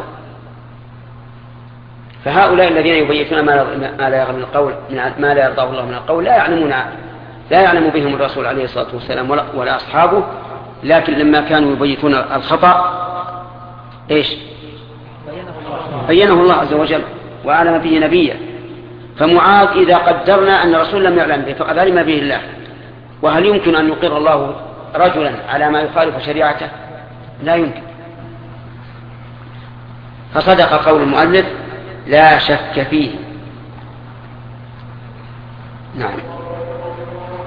فهؤلاء الذين يبيتون ما لا يرضى من القول، ما لا يرضاه الله من القول، لا يعلم بهم الرسول عليه الصلاة والسلام ولا أصحابه، لكن لما كانوا يبيتون الخطأ بينه الله عز وجل وأعلم به نبيه. فمعاذ إذا قدرنا أن الرسول لم يعلم به فقد علم به الله، وهل يمكن أن يقر الله رجلا على ما يخالف شريعته؟ لا يمكن. فصدق قول المؤلف لا شك فيه. نعم.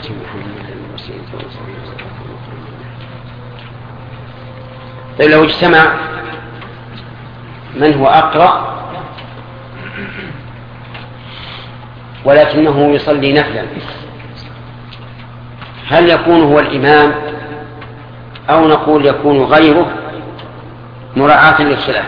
طيب لو اجتمع من هو أقرأ ولكنه يصلي نفلا، هل يكون هو الإمام أو نقول يكون غيره مراعاة للخلاف؟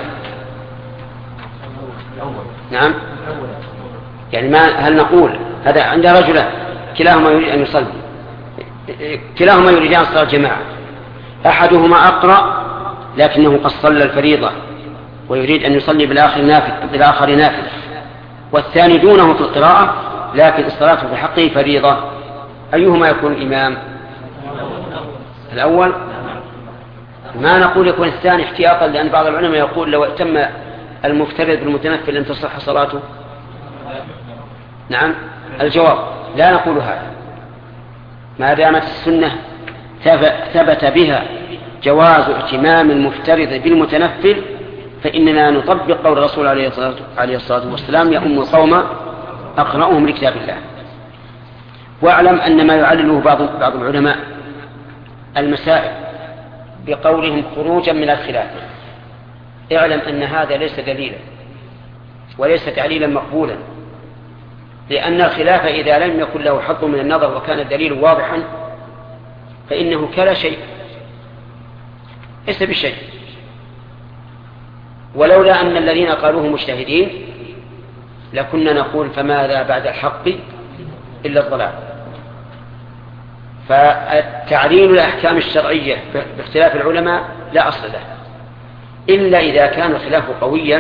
نعم، يعني ما هل نقول هذا عند رجلان كلاهما يريد أن يصلي، كلاهما يريدان صلاة جماعة، أحدهما أقرأ لكنه قد صلى الفريضة ويريد أن يصلي بالآخر نافل، والثاني دونه في القراءة لكن الصلاة في حقه فريضة، أيهما يكون الإمام؟ الأول. ما نقول يكون الثاني احتياطا، لأن بعض العلماء يقول لو اتم المفترض بالمتنفل لن تصح صلاته. نعم، الجواب لا نقول هذا، ما دامت السنة ثبت بها جواز ائتمام المفترض بالمتنفل فإننا نطبق قول الرسول عليه الصلاة والسلام: يؤم القوم أقرأهم لكتاب الله. واعلم أن ما يعلله بعض العلماء المسائل بقولهم خروجا من الخلاف، اعلم أن هذا ليس دليلا وليس تعليلا مقبولا، لأن الخلاف إذا لم يكن له حظ من النظر وكان الدليل واضحا فإنه كلا شيء، ليس بشيء. ولولا أن الذين قالوه مجتهدين لكنا نقول فماذا بعد الحق إلا الضلال. فالتعليل الأحكام الشرعية باختلاف العلماء لا أصل له إلا إذا كان الخلاف قويا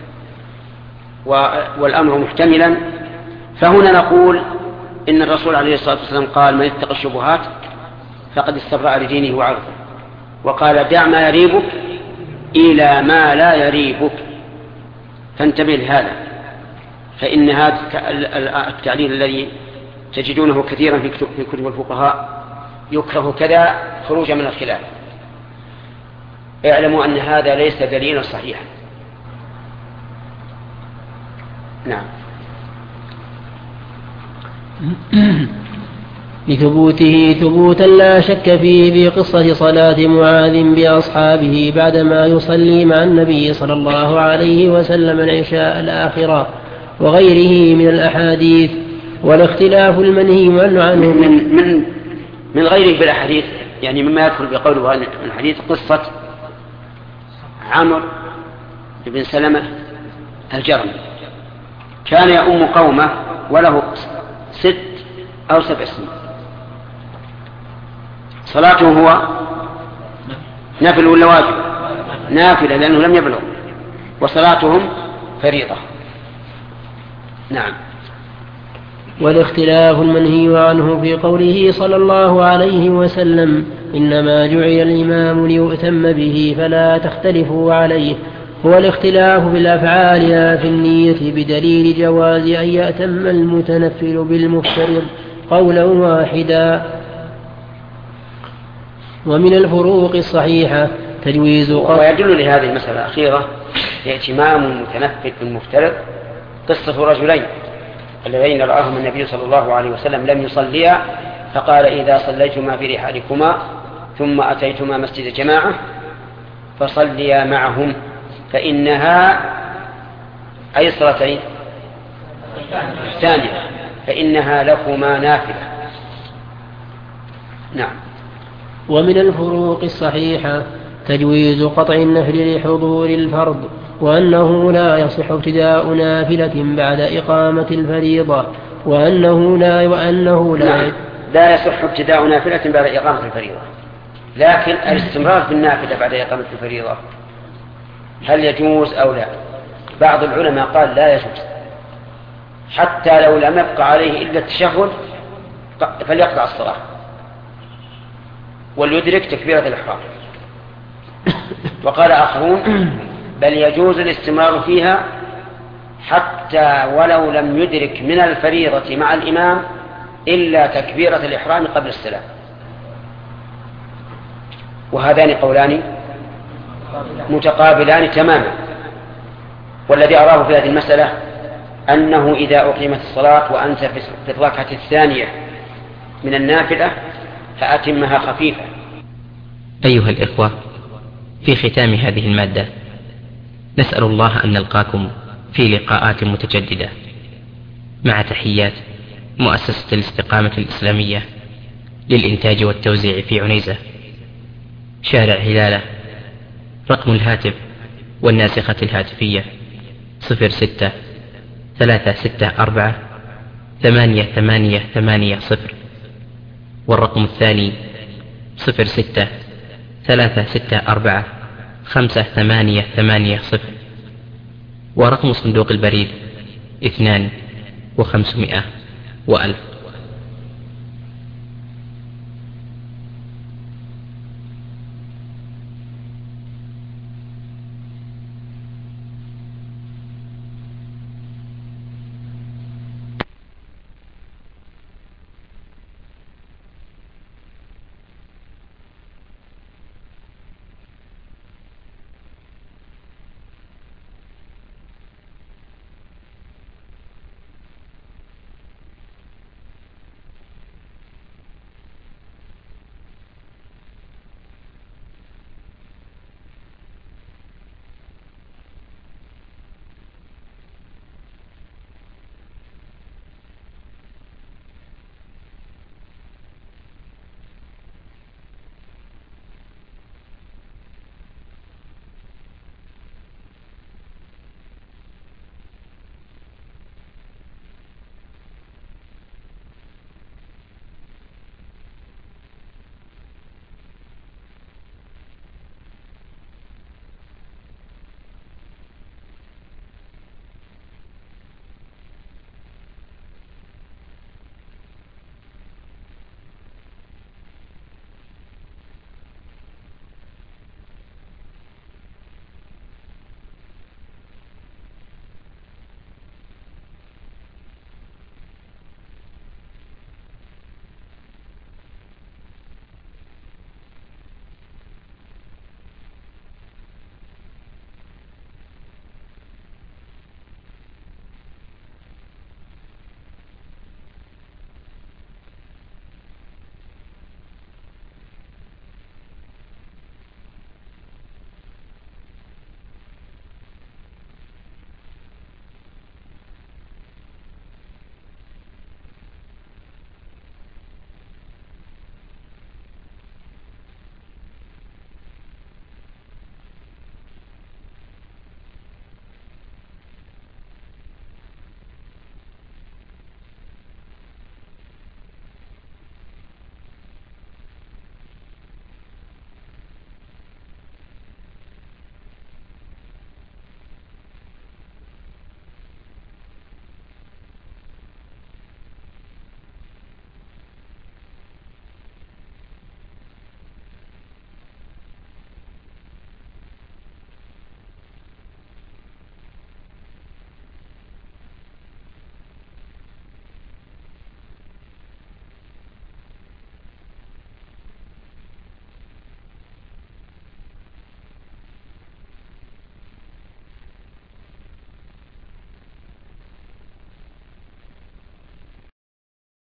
والأمر محتملا، فهنا نقول إن الرسول عليه الصلاة والسلام قال: من اتقى الشبهات فقد استبرأ لدينه وعرضه، وقال: دع ما يريبك إلى ما لا يريبك. فانتبه لهذا، فإن هذا التعليل الذي تجدونه كثيرا في كتب الفقهاء يكره كذا خروجا من الخلاف. اعلموا أن هذا ليس دليلا صحيحا. نعم. لثبوته ثبوتا لا شك فيه في قصة صلاة معاذ بأصحابه بعدما يصلي مع النبي صلى الله عليه وسلم العشاء الآخرة وغيره من الأحاديث، والاختلاف المنهي عنه من غيره بالأحاديث، يعني مما يدخل بقوله من الحديث قصة عمرو بن سلمة الجرمي، كان يؤم قومه وله 6 أو 7 سنين، صلاته هو نافل ولا واجب؟ نافلة لأنه لم يبلغ، وصلاتهم فريضة. نعم. والاختلاف المنهي عنه في قوله صلى الله عليه وسلم: إنما جعل الإمام ليؤتم به فلا تختلفوا عليه، هو الاختلاف بالأفعال لا في النية، بدليل جواز أن يأتم المتنفل بالمفترض قولا واحدا. ومن الفروق الصحيحة تجويز ويدل لهذه المسألة الأخيرة ائتمام المتنفل بالمفترض قصة رجلين اللذين رآهم النبي صلى الله عليه وسلم لم يصليا، فقال: إذا صليتما في رحالكما ثم أتيتما مسجد جماعة فصليا معهم، فإنها أي صلاتين؟ الثانية، فإنها لكما نافلة. نعم. ومن الفروق الصحيحة تجويز قطع النفل لحضور الفرض، وأنه لا يصح ابتداء نافلة بعد إقامة الفريضة، وأنه لا يصح ابتداء نافلة بعد إقامة الفريضة، لكن الاستمرار في النافلة بعد إقامة الفريضة هل يجوز أو لا؟ بعض العلماء قال لا يجوز، حتى لو لم يبقى عليه إلا التشهد فليقطع الصلاة وليدرك تكبيرة الإحرام. وقال آخرون: بل يجوز الاستمرار فيها حتى ولو لم يدرك من الفريضة مع الإمام إلا تكبيرة الإحرام قبل السلام. وهذان قولان متقابلان تماما، والذي أراه في هذه المسألة أنه إذا أقيمت الصلاة وأنت في الركعة الثانية من النافلة فأتمها خفيفة. أيها الإخوة، في ختام هذه المادة نسأل الله أن نلقاكم في لقاءات متجددة، مع تحيات مؤسسة الاستقامة الإسلامية للإنتاج والتوزيع في عنيزة، شارع هلالة. رقم الهاتف والناسخة الهاتفية 06-364-8880، والرقم الثاني 06-364-5880، ورقم صندوق البريد 2500 و1000.